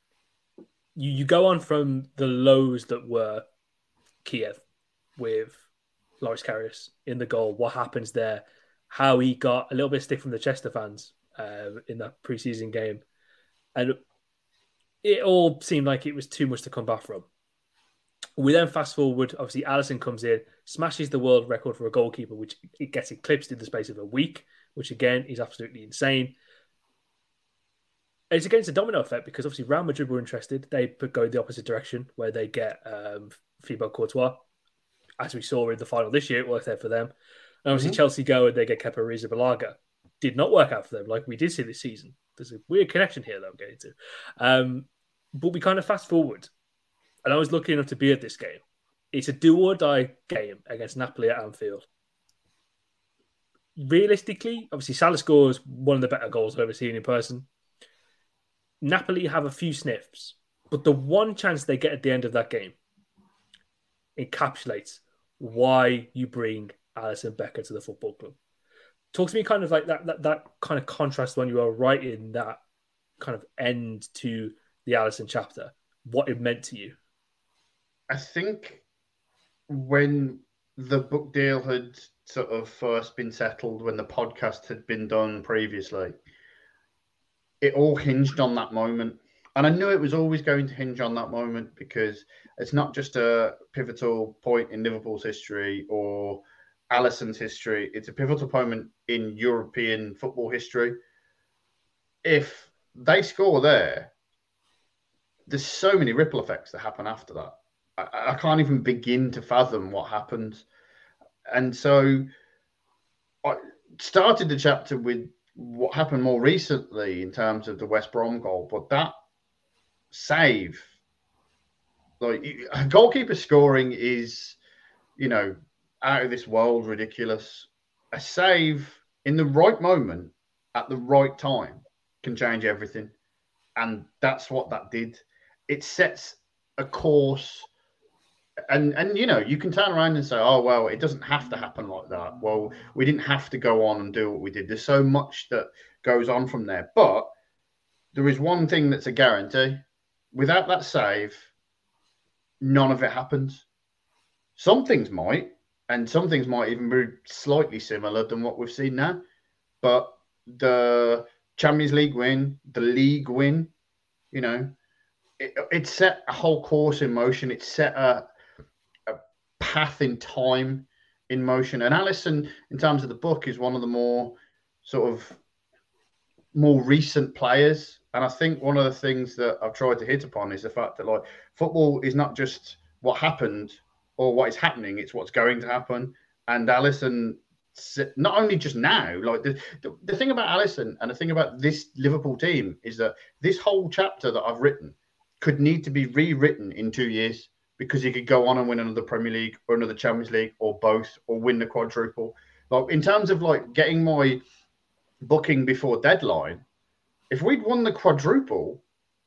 You go on from the lows that were Kiev with Loris Karius in the goal. What happens there? How he got a little bit of stick from the Chester fans in that preseason game, and it all seemed like it was too much to come back from. We then fast forward. Obviously, Alisson comes in, smashes the world record for a goalkeeper, which it gets eclipsed in the space of a week, which again is absolutely insane. And it's against a domino effect because obviously Real Madrid were interested. They go the opposite direction where they get Thibaut Courtois. As we saw in the final this year, it worked out for them. And obviously Chelsea go and they get Kepa Arrizabalaga. Did not work out for them like we did see this season. There's a weird connection here that I'm getting to. But we kind of fast forward. And I was lucky enough to be at this game. It's a do-or-die game against Napoli at Anfield. Realistically, obviously Salah scores one of the better goals I've ever seen in person. Napoli have a few sniffs. But the one chance they get at the end of that game encapsulates why you bring Alisson Becker to the football club. Talk to me kind of like that kind of contrast when you are writing that kind of end to the Alisson chapter, what it meant to you. I think when the book deal had sort of first been settled, when the podcast had been done previously, it all hinged on that moment. And I knew it was always going to hinge on that moment because it's not just a pivotal point in Liverpool's history or Alisson's history. It's a pivotal moment in European football history. If they score there, there's so many ripple effects that happen after that. I can't even begin to fathom what happens. And so I started the chapter with what happened more recently in terms of the West Brom goal, but that save, like goalkeeper scoring is, out of this world ridiculous. A save in the right moment at the right time can change everything. And that's what that did. It sets a course And you can turn around and say, oh, well, it doesn't have to happen like that. Well, we didn't have to go on and do what we did. There's so much that goes on from there. But there is one thing that's a guarantee. Without that save, none of it happens. Some things might, and some things might even be slightly similar than what we've seen now. But the Champions League win, the league win, it set a whole course in motion. It set a path in time in motion. And Alisson, in terms of the book, is one of the more recent players. And I think one of the things that I've tried to hit upon is the fact that football is not just what happened or what is happening, it's what's going to happen. And Alisson, not only just now, the thing about Alisson and the thing about this Liverpool team is that this whole chapter that I've written could need to be rewritten in 2 years, because he could go on and win another Premier League or another Champions League or both, or win the quadruple. In terms of getting my booking before deadline, if we'd won the quadruple,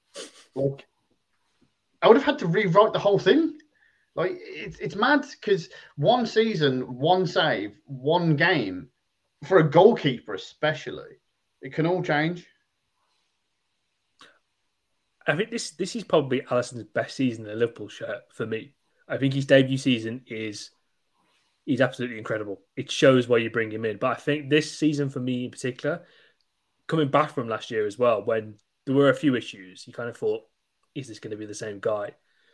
I would have had to rewrite the whole thing. It's mad, because one season, one save, one game, for a goalkeeper especially, it can all change. I think this is probably Alisson's best season in a Liverpool shirt for me. I think his debut season is absolutely incredible. It shows why you bring him in. But I think this season for me in particular, coming back from last year as well, when there were a few issues, you kind of thought, is this going to be the same guy?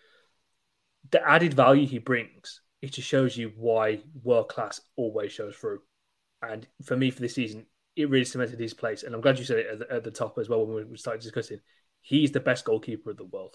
The added value he brings, it just shows you why world class always shows through. And for me, for this season, it really cemented his place. And I'm glad you said it at the top as well when we started discussing. He's the best goalkeeper in the world.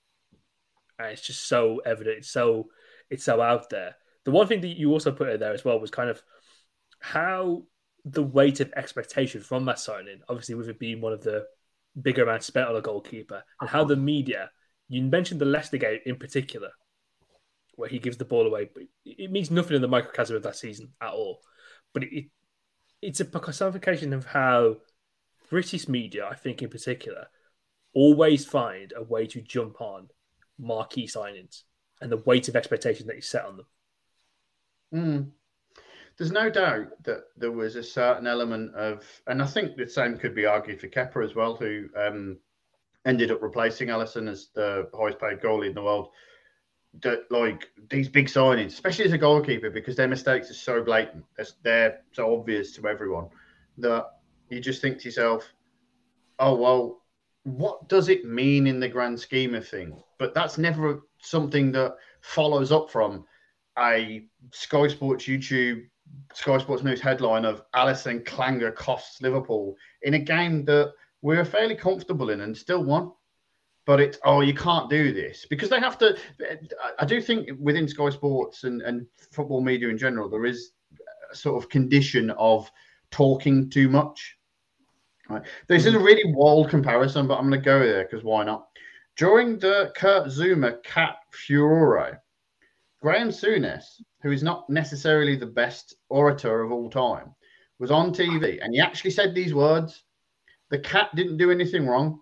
And it's just so evident. It's so out there. The one thing that you also put in there as well was kind of how the weight of expectation from that signing, obviously with it being one of the bigger amounts spent on a goalkeeper, and how the media, you mentioned the Leicester game in particular, where he gives the ball away. But it means nothing in the microcosm of that season at all. But it's a personification of how British media, I think in particular, always find a way to jump on marquee signings and the weight of expectation that you set on them. There's no doubt that there was a certain element of, and I think the same could be argued for Kepa as well, who ended up replacing Alisson as the highest paid goalie in the world, that these big signings, especially as a goalkeeper, because their mistakes are so blatant, they're so obvious to everyone, that you just think to yourself, oh, well, what does it mean in the grand scheme of things? But that's never something that follows up from a Sky Sports YouTube, Sky Sports News headline of Alisson clanger costs Liverpool in a game that we were fairly comfortable in and still won. But it's, you can't do this, because they have to. I do think within Sky Sports and football media in general, there is a sort of condition of talking too much. Right. This is a really wild comparison, but I'm going to go there because why not? During the Kurt Zouma cat furore, Graham Souness, who is not necessarily the best orator of all time, was on TV, and he actually said these words: "The cat didn't do anything wrong."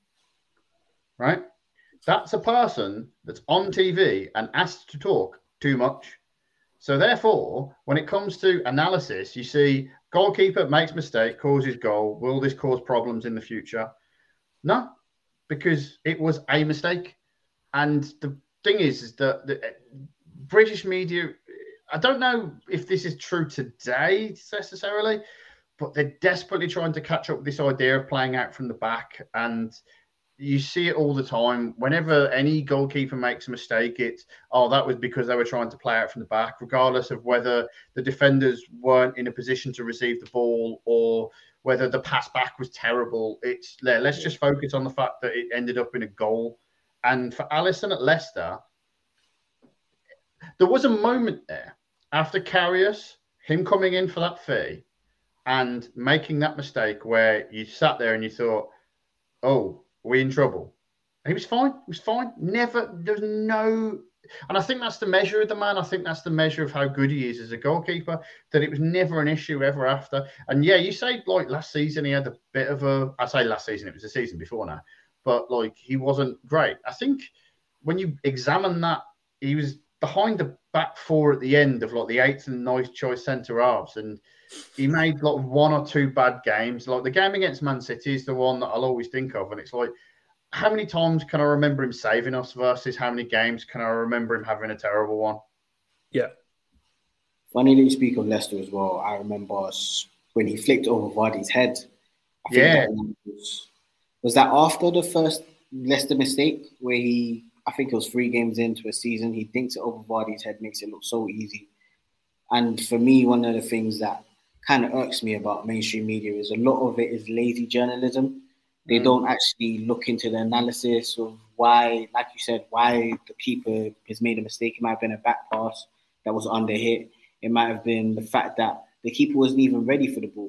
Right? That's a person that's on TV and asked to talk too much. So therefore, when it comes to analysis, you see goalkeeper makes mistake, causes goal. Will this cause problems in the future? No, because it was a mistake. And the thing is that the British media, I don't know if this is true today necessarily, but they're desperately trying to catch up with this idea of playing out from the back. And you see it all the time. Whenever any goalkeeper makes a mistake, it's, that was because they were trying to play out from the back, regardless of whether the defenders weren't in a position to receive the ball or whether the pass back was terrible. It's let's just focus on the fact that it ended up in a goal. And for Alisson at Leicester, there was a moment there after Karius, him coming in for that fee and making that mistake where you sat there and you thought, we're in trouble. And he was fine. He was fine. There's no... And I think that's the measure of the man. I think that's the measure of how good he is as a goalkeeper, that it was never an issue ever after. And yeah, you say last season he had a bit of a... I say last season, it was the season before now. But he wasn't great. I think when you examine that, he was behind the back four at the end of like the 8th and 9th choice centre halves, and he made like 1 or 2 bad games. Like the game against Man City is the one that I'll always think of, and it's like, how many times can I remember him saving us versus how many games can I remember him having a terrible one? Yeah. Funny that you speak of Leicester as well. I remember when he flicked over Vardy's head. I think that was that after the first Leicester mistake where I think it was 3 games into a season, he dinks it over Vardy's head, makes it look so easy. And for me, one of the things that kind of irks me about mainstream media is a lot of it is lazy journalism. They don't actually look into the analysis of why, like you said, why the keeper has made a mistake. It might have been a back pass that was under hit. It might have been the fact that the keeper wasn't even ready for the ball.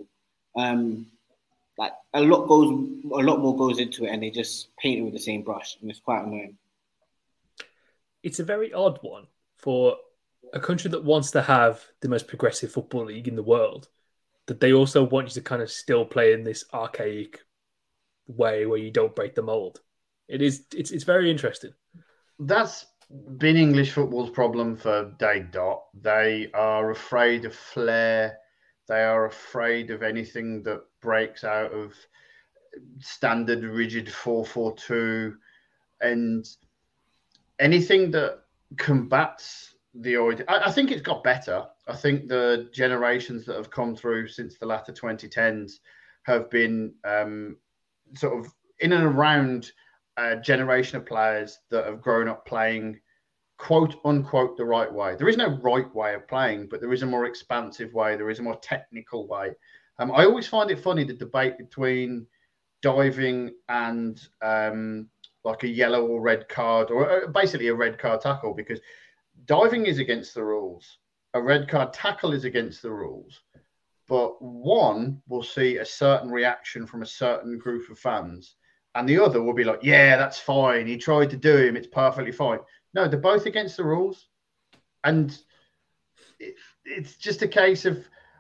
Like a lot more goes into it, and they just paint it with the same brush, and it's quite annoying. It's a very odd one for a country that wants to have the most progressive football league in the world, that they also want you to kind of still play in this archaic way where you don't break the mold. It's very interesting. That's been English football's problem for day dot. They are afraid of flair. They are afraid of anything that breaks out of standard rigid 4-4-2, and anything that combats the idea. I think it's got better. I think the generations that have come through since the latter 2010s have been sort of in and around a generation of players that have grown up playing quote unquote the right way. There is no right way of playing, but there is a more expansive way. There is a more technical way. I always find it funny, the debate between diving and like a yellow or red card, or basically a red card tackle, because diving is against the rules. A red card tackle is against the rules. But one will see a certain reaction from a certain group of fans, and the other will be like, yeah, that's fine. He tried to do him. It's perfectly fine. No, they're both against the rules. And it's just a case of,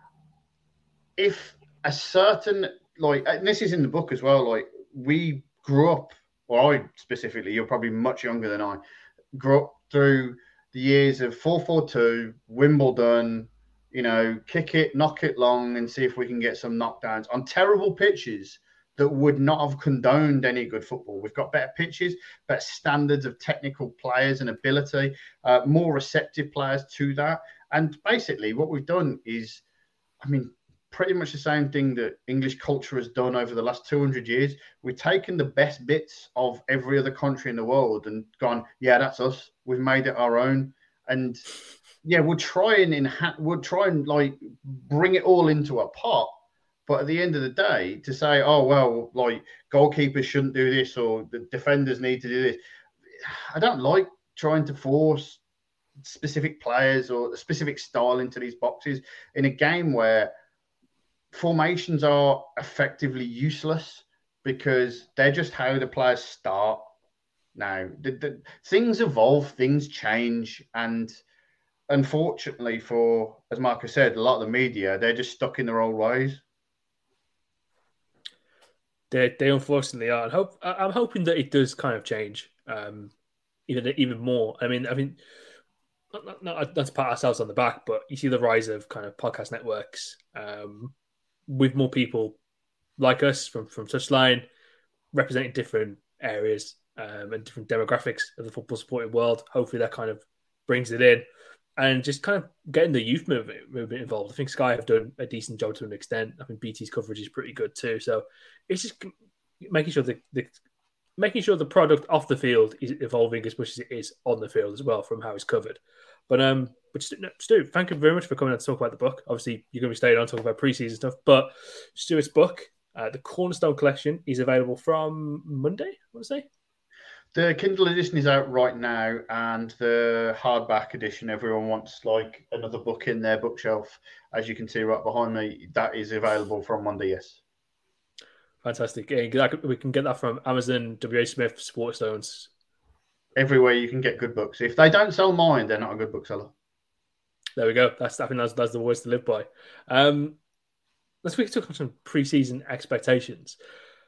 if a certain, like, and this is in the book as well, like, we grew up, or I specifically, you're probably much younger than I, grew up through the years of 4-4-2, Wimbledon, you know, kick it, knock it long, and see if we can get some knockdowns on terrible pitches that would not have condoned any good football. We've got better pitches, better standards of technical players and ability, more receptive players to that. And basically what we've done is, I mean, pretty much the same thing that English culture has done over the last 200 years. We've taken the best bits of every other country in the world and gone, yeah, that's us. We've made it our own. And yeah, we'll try and like bring it all into a pot. But at the end of the day, to say, oh, well, like goalkeepers shouldn't do this or the defenders need to do this, I don't like trying to force specific players or a specific style into these boxes in a game where formations are effectively useless because they're just how the players start. Now, things evolve, things change, and unfortunately for, as Marcus said, a lot of the media, they're just stuck in their old ways. They unfortunately are. I'm hoping that it does kind of change even more. I mean, not to pat ourselves on the back, but you see the rise of kind of podcast networks with more people like us from Touchline representing different areas and different demographics of the football supporting world. Hopefully that kind of brings it in and just kind of getting the youth movement involved. I think Sky have done a decent job to an extent. I think BT's coverage is pretty good too. So it's just making sure the product off the field is evolving as much as it is on the field as well, from how it's covered. But Stu, thank you very much for coming on to talk about the book. Obviously, you're going to be staying on talking about pre-season stuff. But Stuart's book, the Cornerstone Collection, is available from Monday, I want to say. The Kindle edition is out right now, and the hardback edition, everyone wants like another book in their bookshelf, as you can see right behind me, that is available from Monday, yes. Fantastic. We can get that from Amazon, WH Smith, Waterstones. Everywhere you can get good books. If they don't sell mine, they're not a good bookseller. There we go. I think that's the words to live by. Let's talk about some pre-season expectations.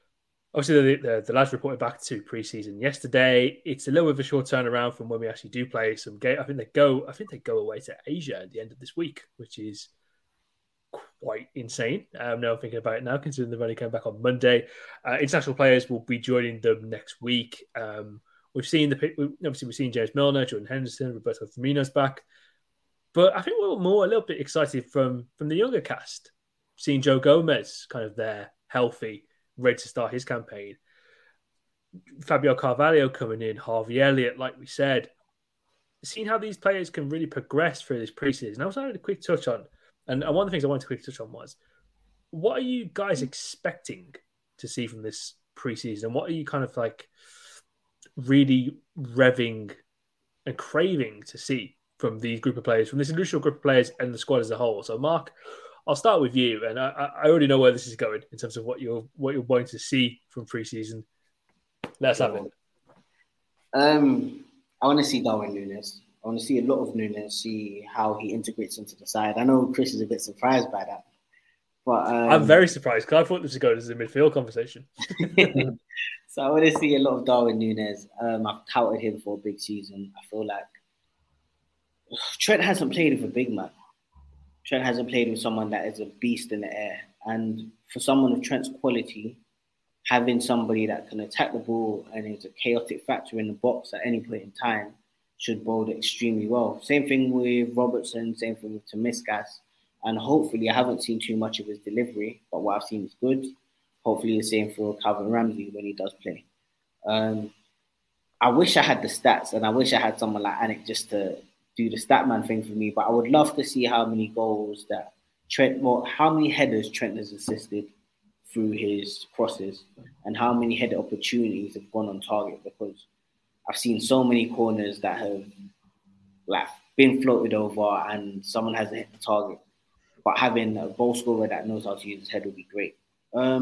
Obviously, the lads reported back to pre-season yesterday. It's a little bit of a short turnaround from when we actually do play some game. I think they go away to Asia at the end of this week, which is quite insane. Now I'm thinking about it now, considering they've only come back on Monday. International players will be joining them next week. We've seen James Milner, Jordan Henderson, Roberto Firmino's back, but I think we're a little bit excited from the younger cast, seeing Joe Gomez kind of there, healthy, ready to start his campaign. Fabio Carvalho coming in, Harvey Elliott, like we said, seeing how these players can really progress through this preseason. I was having a quick touch on, and one of the things I wanted to quickly touch on was, what are you guys expecting to see from this preseason? What are you kind of like really revving and craving to see from these group of players, from this initial group of players and the squad as a whole? So, Mark, I'll start with you, and I already know where this is going in terms of what you're wanting to see from preseason. Let's have it. I want to see Darwin Núñez. I want to see a lot of Núñez, see how he integrates into the side. I know Chris is a bit surprised by that, but I'm very surprised because I thought this was going as a midfield conversation. So I want to see a lot of Darwin Núñez. I've touted him for a big season. I feel like Trent hasn't played with a big man. Trent hasn't played with someone that is a beast in the air. And for someone of Trent's quality, having somebody that can attack the ball and is a chaotic factor in the box at any point in time should bode extremely well. Same thing with Robertson, same thing with Tomiskas. And hopefully, I haven't seen too much of his delivery, but what I've seen is good. Hopefully the same for Calvin Ramsey when he does play. I wish I had the stats, and I wish I had someone like Anik just to do the Statman thing for me, but I would love to see how many goals that how many headers Trent has assisted through his crosses and how many header opportunities have gone on target, because I've seen so many corners that have been floated over and someone hasn't hit the target. But having a goal scorer that knows how to use his head would be great. Let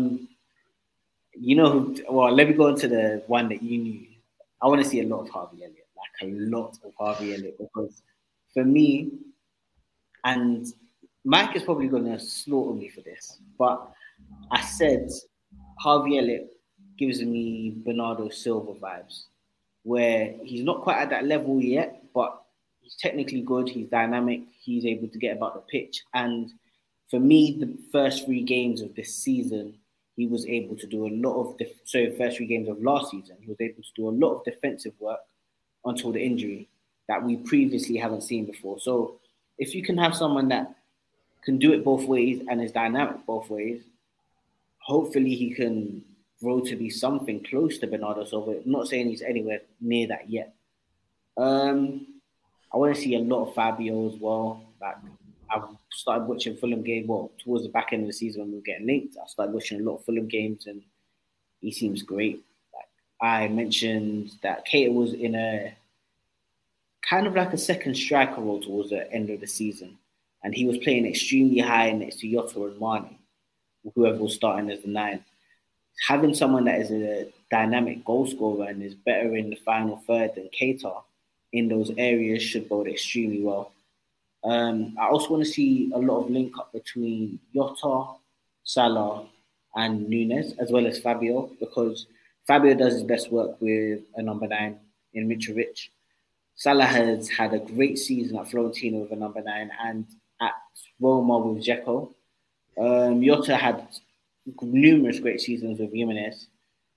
me go into the one that you knew. I want to see a lot of Harvey Elliott, because for me, and Mike is probably going to slaughter me for this, but I said Harvey Elliott gives me Bernardo Silva vibes, where he's not quite at that level yet, but he's technically good, he's dynamic, he's able to get about the pitch. And for me, the first 3 games of this season, he was able to do a lot of first 3 games of last season, he was able to do a lot of defensive work until the injury that we previously haven't seen before. So if you can have someone that can do it both ways and is dynamic both ways, hopefully he can grow to be something close to Bernardo Silva. I'm not saying he's anywhere near that yet. I want to see a lot of Fabio as well. I've started watching Fulham games, towards the back end of the season when we were getting linked. I started watching a lot of Fulham games and he seems great. I mentioned that Keita was in a kind of like a second striker role towards the end of the season. And he was playing extremely high next to Jota and Mane, whoever was starting as the 9. Having someone that is a dynamic goal scorer and is better in the final third than Keita in those areas should bode extremely well. I also want to see a lot of link up between Jota, Salah and Núñez, as well as Fabio, because Fabio does his best work with a number 9 in Mitrovic. Salah has had a great season at Fiorentina with a number 9 and at Roma with Dzeko. Jota had numerous great seasons with Jimenez.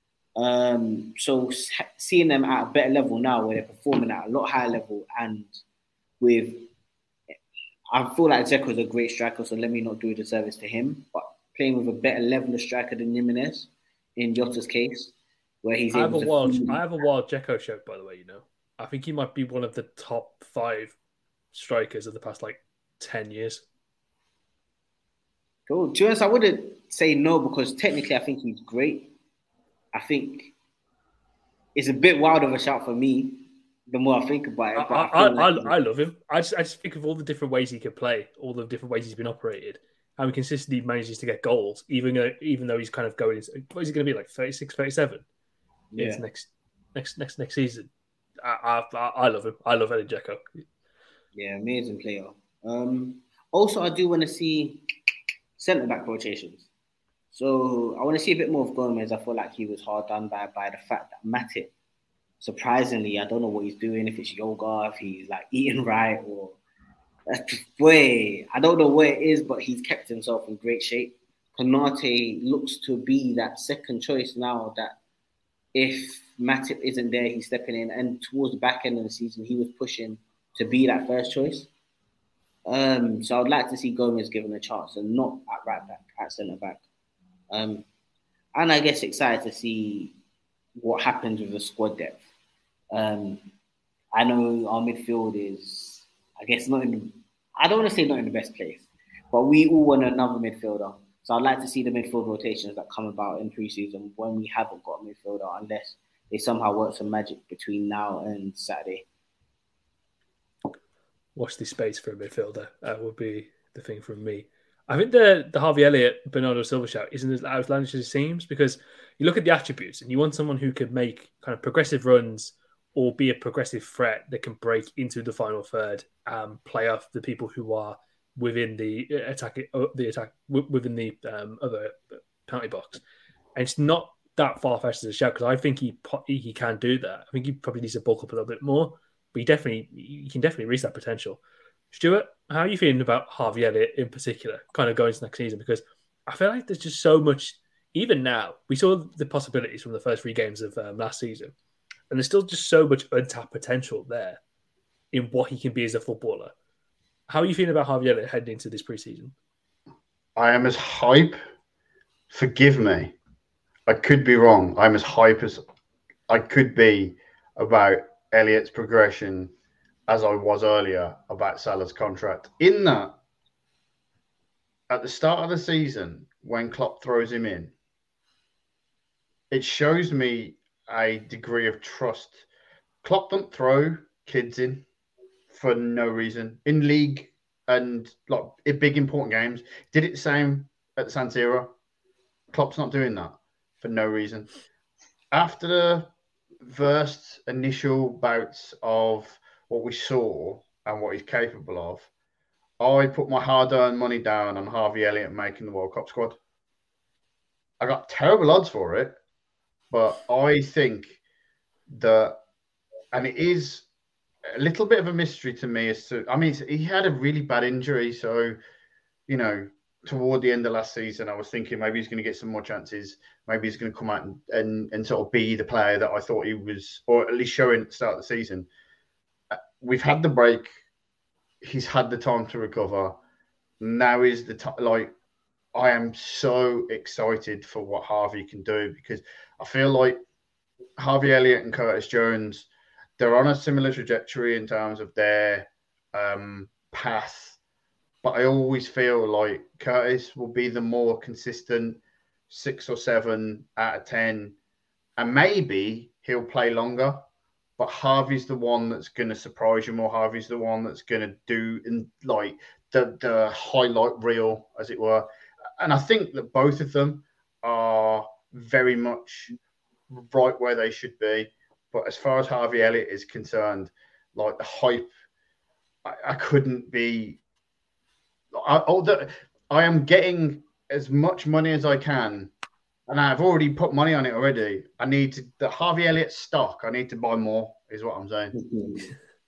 So seeing them at a better level now, where they're performing at a lot higher level, and I feel like Dzeko is a great striker, so let me not do a disservice to him, but playing with a better level of striker than Jimenez in Jota's case, where he's I have a wild Dzeko shout, by the way. I think he might be one of the top 5 strikers of the past 10 years. Cool. To be honest, I wouldn't say no, because technically I think he's great. I think it's a bit wild of a shout for me the more I think about it. I love him. I just think of all the different ways he could play, all the different ways he's been operated, how he consistently manages to get goals, even though he's kind of going into, what is he going to be, 36, 37? Yeah. Next season. I love him. I love Edin Dzeko. Yeah, amazing player. Also, I do want to see centre-back rotations. So I want to see a bit more of Gomez. I feel like he was hard done by the fact that Matip, surprisingly, I don't know what he's doing, if it's yoga, if he's like eating right, or boy, I don't know what it is, but he's kept himself in great shape. Konate looks to be that second choice now, that if Matip isn't there, he's stepping in. And towards the back end of the season, he was pushing to be that first choice. So I'd like to see Gomez given a chance and not at right back, at centre back. And I guess excited to see what happens with the squad depth. I know our midfield is, I guess, I don't want to say not in the best place, but we all want another midfielder. So I'd like to see the midfield rotations that come about in pre-season when we haven't got a midfielder, unless they somehow work some magic between now and Saturday. Watch the space for a midfielder. That would be the thing from me. I think the Harvey Elliott, Bernardo Silva shout isn't as outlandish as it seems, because you look at the attributes and you want someone who could make kind of progressive runs or be a progressive threat that can break into the final third and play off the people who are within the attack within the other penalty box. And it's not that far-fetched as a shout, because I think he can do that. I think he probably needs to bulk up a little bit more, but he can definitely reach that potential. Stuart, how are you feeling about Harvey Elliott in particular, kind of going to next season? Because I feel like there's just so much, even now, we saw the possibilities from the first 3 games of last season, and there's still just so much untapped potential there in what he can be as a footballer. How are you feeling about Harvey Elliott heading into this preseason? I am as hype, forgive me, I could be wrong. I'm as hype as I could be about Elliott's progression as I was earlier about Salah's contract. In that, at the start of the season, when Klopp throws him in, it shows me a degree of trust. Klopp don't throw kids in for no reason. In league and like in big important games, did it the same at the San Siro. Klopp's not doing that for no reason. After the first initial bouts of what we saw and what he's capable of, I put my hard-earned money down on Harvey Elliott making the World Cup squad. I got terrible odds for it, but I think that, and it is a little bit of a mystery to me as to, I mean, he had a really bad injury. So, you know, toward the end of last season, I was thinking maybe he's going to get some more chances. Maybe he's going to come out and sort of be the player that I thought he was, or at least showing at the start of the season. We've had the break. He's had the time to recover. Now is the time. Like, I am so excited for what Harvey can do, because I feel like Harvey Elliott and Curtis Jones, they're on a similar trajectory in terms of their path. But I always feel like Curtis will be the more consistent 6 or 7 out of 10. And maybe he'll play longer. But Harvey's the one that's going to surprise you more. Harvey's the one that's going to do like the highlight reel, as it were. And I think that both of them are very much right where they should be. But as far as Harvey Elliott is concerned, like the hype, I couldn't be. I am getting as much money as I can, and I've already put money on it already. I need to, the Harvey Elliott stock, I need to buy more, is what I'm saying.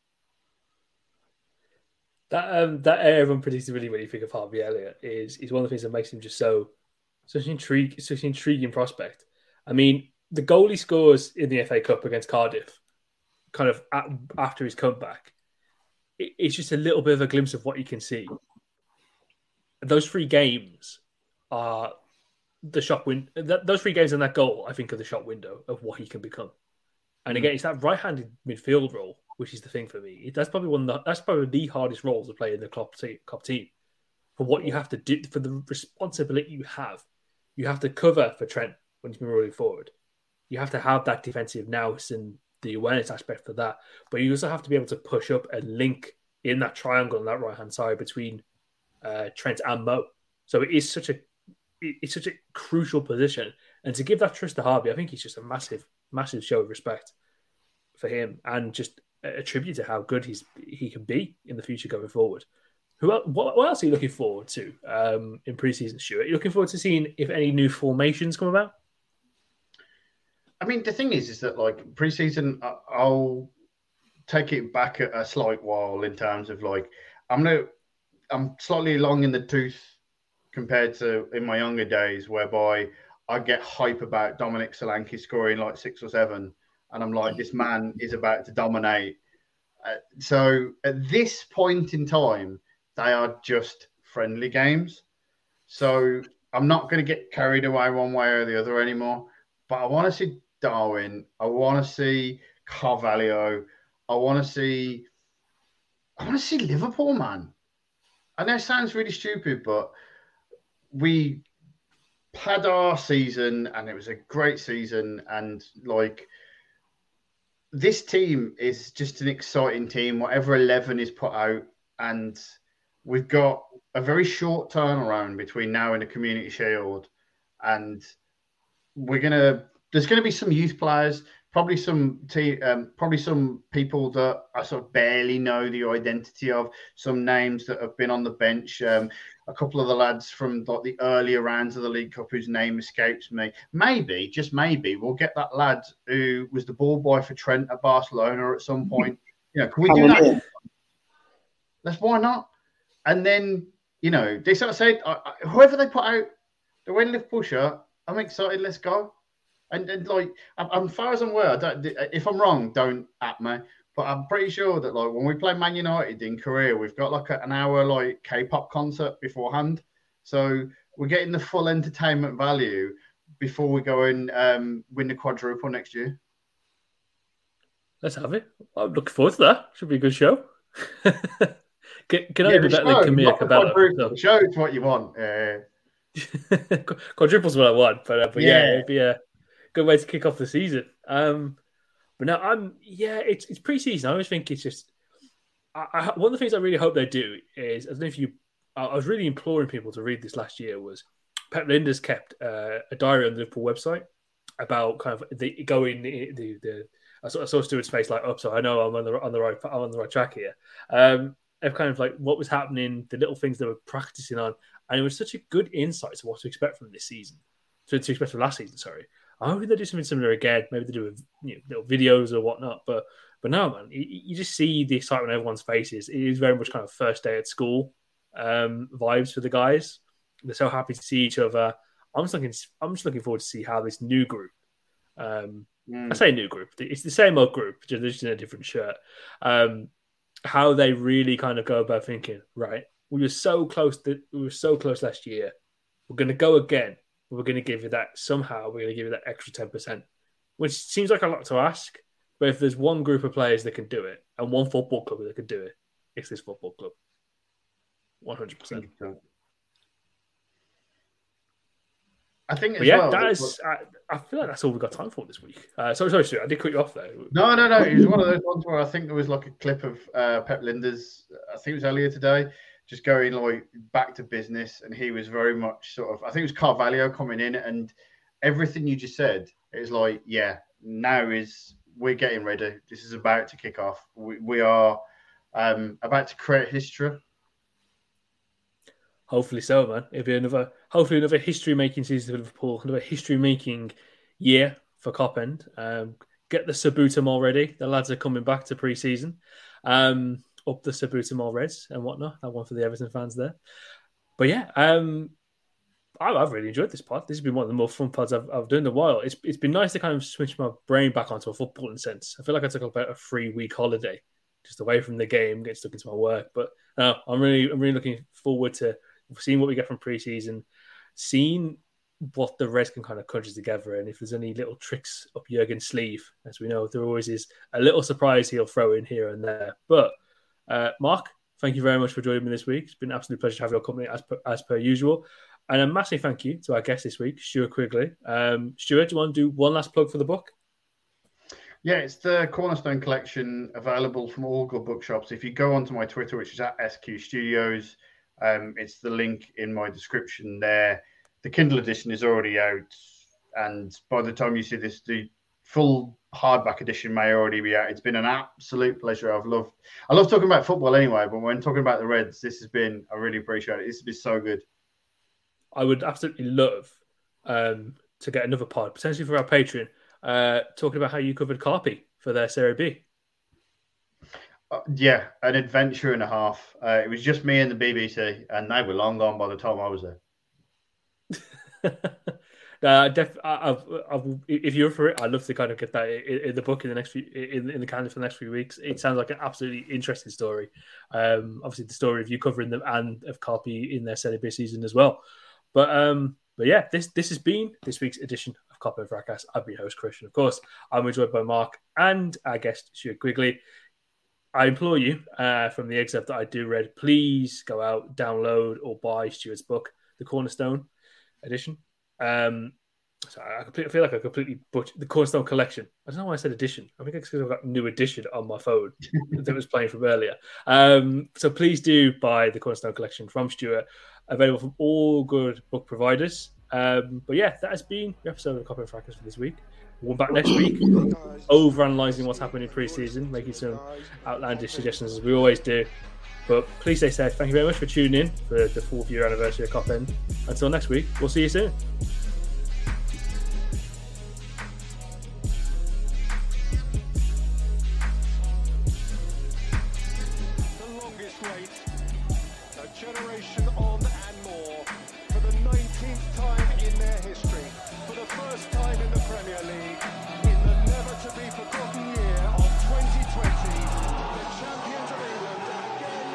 That air of unpredictability when you think of Harvey Elliott is one of the things that makes him just such an intriguing prospect. I mean, the goal he scores in the FA Cup against Cardiff, kind of after his comeback, it's just a little bit of a glimpse of what you can see. Those 3 games are the shop window. Those 3 games and that goal, I think, are the shop window of what he can become. And again, it's that right-handed midfield role, which is the thing for me. That's probably the hardest role to play in the Klopp team. For what you have to do, for the responsibility you have to cover for Trent when he's been rolling forward. You have to have that defensive nous and the awareness aspect for that. But you also have to be able to push up and link in that triangle on that right-hand side between Trent and Mo. So it's such a crucial position. And to give that trust to Harvey, I think he's just a massive, massive show of respect for him, and just a tribute to how good he can be in the future going forward. What else are you looking forward to in pre-season, Stuart? Are you looking forward to seeing if any new formations come about? I mean, the thing is that like pre-season, I'll take it back a slight while in terms of like I'm slightly long in the tooth compared to in my younger days, whereby I get hype about Dominic Solanke scoring like 6 or 7, and I'm like, this man is about to dominate. So at this point in time, they are just friendly games. So I'm not going to get carried away one way or the other anymore. But I want to see Darwin. I want to see Carvalho. I want to see Liverpool, man. I know it sounds really stupid, but we had our season and it was a great season. And like, this team is just an exciting team, whatever 11 is put out. And we've got a very short turnaround between now and the Community Shield. And there's going to be some youth players, probably some people that I sort of barely know the identity of, some names that have been on the bench, a couple of the lads from like the earlier rounds of the League Cup whose name escapes me. Maybe, just maybe, we'll get that lad who was the ball boy for Trent at Barcelona at some point. Can we do that? Why not? And then, they sort of said, whoever they put out, the Win Liverpool shirt, I'm excited, let's go. And like, as far as I'm aware, if I'm wrong, don't at me. But I'm pretty sure that like when we play Man United in Korea, we've got like an hour like K-pop concert beforehand. So we're getting the full entertainment value before we go and win the quadruple next year. Let's have it. I'm looking forward to that. Should be a good show. Can I be better than Camille Cabello? So. Show it's what you want. Quadruple's what I want, but yeah, it'd be a good way to kick off the season. But now it's pre-season. I always think it's just one of the things I really hope they do is, I don't know if I was really imploring people to read this last year, was Pep Lijnders kept a diary on the Liverpool website about kind of I saw Stuart's face light up, so I know I'm on the right track here. Of kind of like what was happening, the little things they were practicing on, and it was such a good insight to what to expect from this season, to expect from last season. Sorry, I hope they do something similar again. Maybe they do with little videos or whatnot. But no, man, you just see the excitement on everyone's faces. It is very much kind of first day at school vibes for the guys. They're so happy to see each other. I'm just looking forward to see how this new group. I say new group. It's the same old group, just in a different shirt. How they really kind of go about thinking, right? We were so close last year. We're going to go again. We're going to give you that somehow. We're going to give you that extra 10%, which seems like a lot to ask. But if there's one group of players that can do it, and one football club that can do it, it's this football club. 100%. I think I feel like that's all we've got time for this week. Sorry, Stuart, I did cut you off there. No. It was one of those ones where I think there was like a clip of Pep Lijnders, I think it was earlier today, just going like back to business. And he was very much sort of, I think it was Carvalho coming in, and everything you just said, it was like, we're getting ready. This is about to kick off. We are about to create history. Hopefully so, man. It'll be another history-making season for Liverpool, another history-making year for Cop End. Get the Sabuta Mall ready. The lads are coming back to pre-season. Up the Sabuta Mall Reds and whatnot. That one for the Everton fans there. But yeah, I've really enjoyed this pod. This has been one of the more fun pods I've done in a while. It's been nice to kind of switch my brain back onto a footballing sense. I feel like I took about a 3-week holiday, just away from the game, get stuck into my work. But I'm really looking forward to seeing what we get from pre-season, seeing what the Reds can kind of conjure together, and if there's any little tricks up Jurgen's sleeve. As we know, there always is a little surprise he'll throw in here and there. But Mark, thank you very much for joining me this week. It's been an absolute pleasure to have your company as per usual. And a massive thank you to our guest this week, Stuart Quigley. Stuart, do you want to do one last plug for the book? Yeah, it's the Cornerstone Collection, available from all good bookshops. If you go onto my Twitter, which is at SQ Studios, it's the link in my description there. The Kindle edition is already out, and by the time you see this, the full hardback edition may already be out. It's been an absolute pleasure. I love talking about football anyway, but when talking about the Reds, I really appreciate it. This has been so good. I would absolutely love to get another pod, potentially for our Patreon, talking about how you covered Carpi for their Serie B. Yeah, an adventure and a half. It was just me and the BBC, and they were long gone by the time I was there. If you're for it, I'd love to kind of get that in the book in the next few, in the calendar for the next few weeks. It sounds like an absolutely interesting story. Obviously, the story of you covering them and of Carpi in their Serie B season as well. But yeah, this has been this week's edition of Copper and Fracas. I've been your host, Christian. Of course, I'm joined by Mark and our guest, Stuart Quigley. I implore you, from the excerpt that I do read, please go out, download or buy Stuart's book, The Cornerstone Edition. So I feel like I completely butchered the Cornerstone Collection. I don't know why I said edition. I think it's because I've got new edition on my phone that was playing from earlier. So please do buy the Cornerstone Collection from Stuart, available from all good book providers. But yeah, that has been the episode of Copper and Fracas for this week. We'll be back next week, over-analysing what's happened in pre-season, making some outlandish suggestions as we always do. But please stay safe. Thank you very much for tuning in for the 4th year anniversary of Cop End. Until next week, we'll see you soon. The longest wait, a generation on and more, for the 19th time in their history, for the first time in the Premier League, in the never-to-be-forgotten year of 2020, the champions of England again.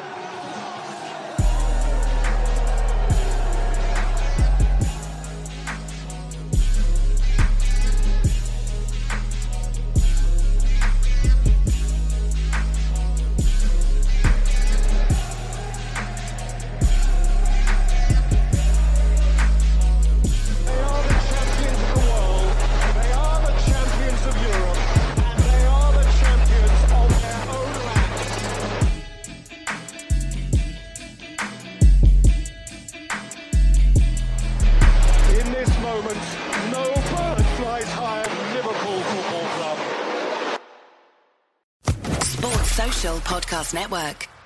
They are the champions of the world, they are the champions of Europe, and they are the champions of their own land. In this moment, no bird flies higher than Liverpool Football Club. Sports Social Podcast Network.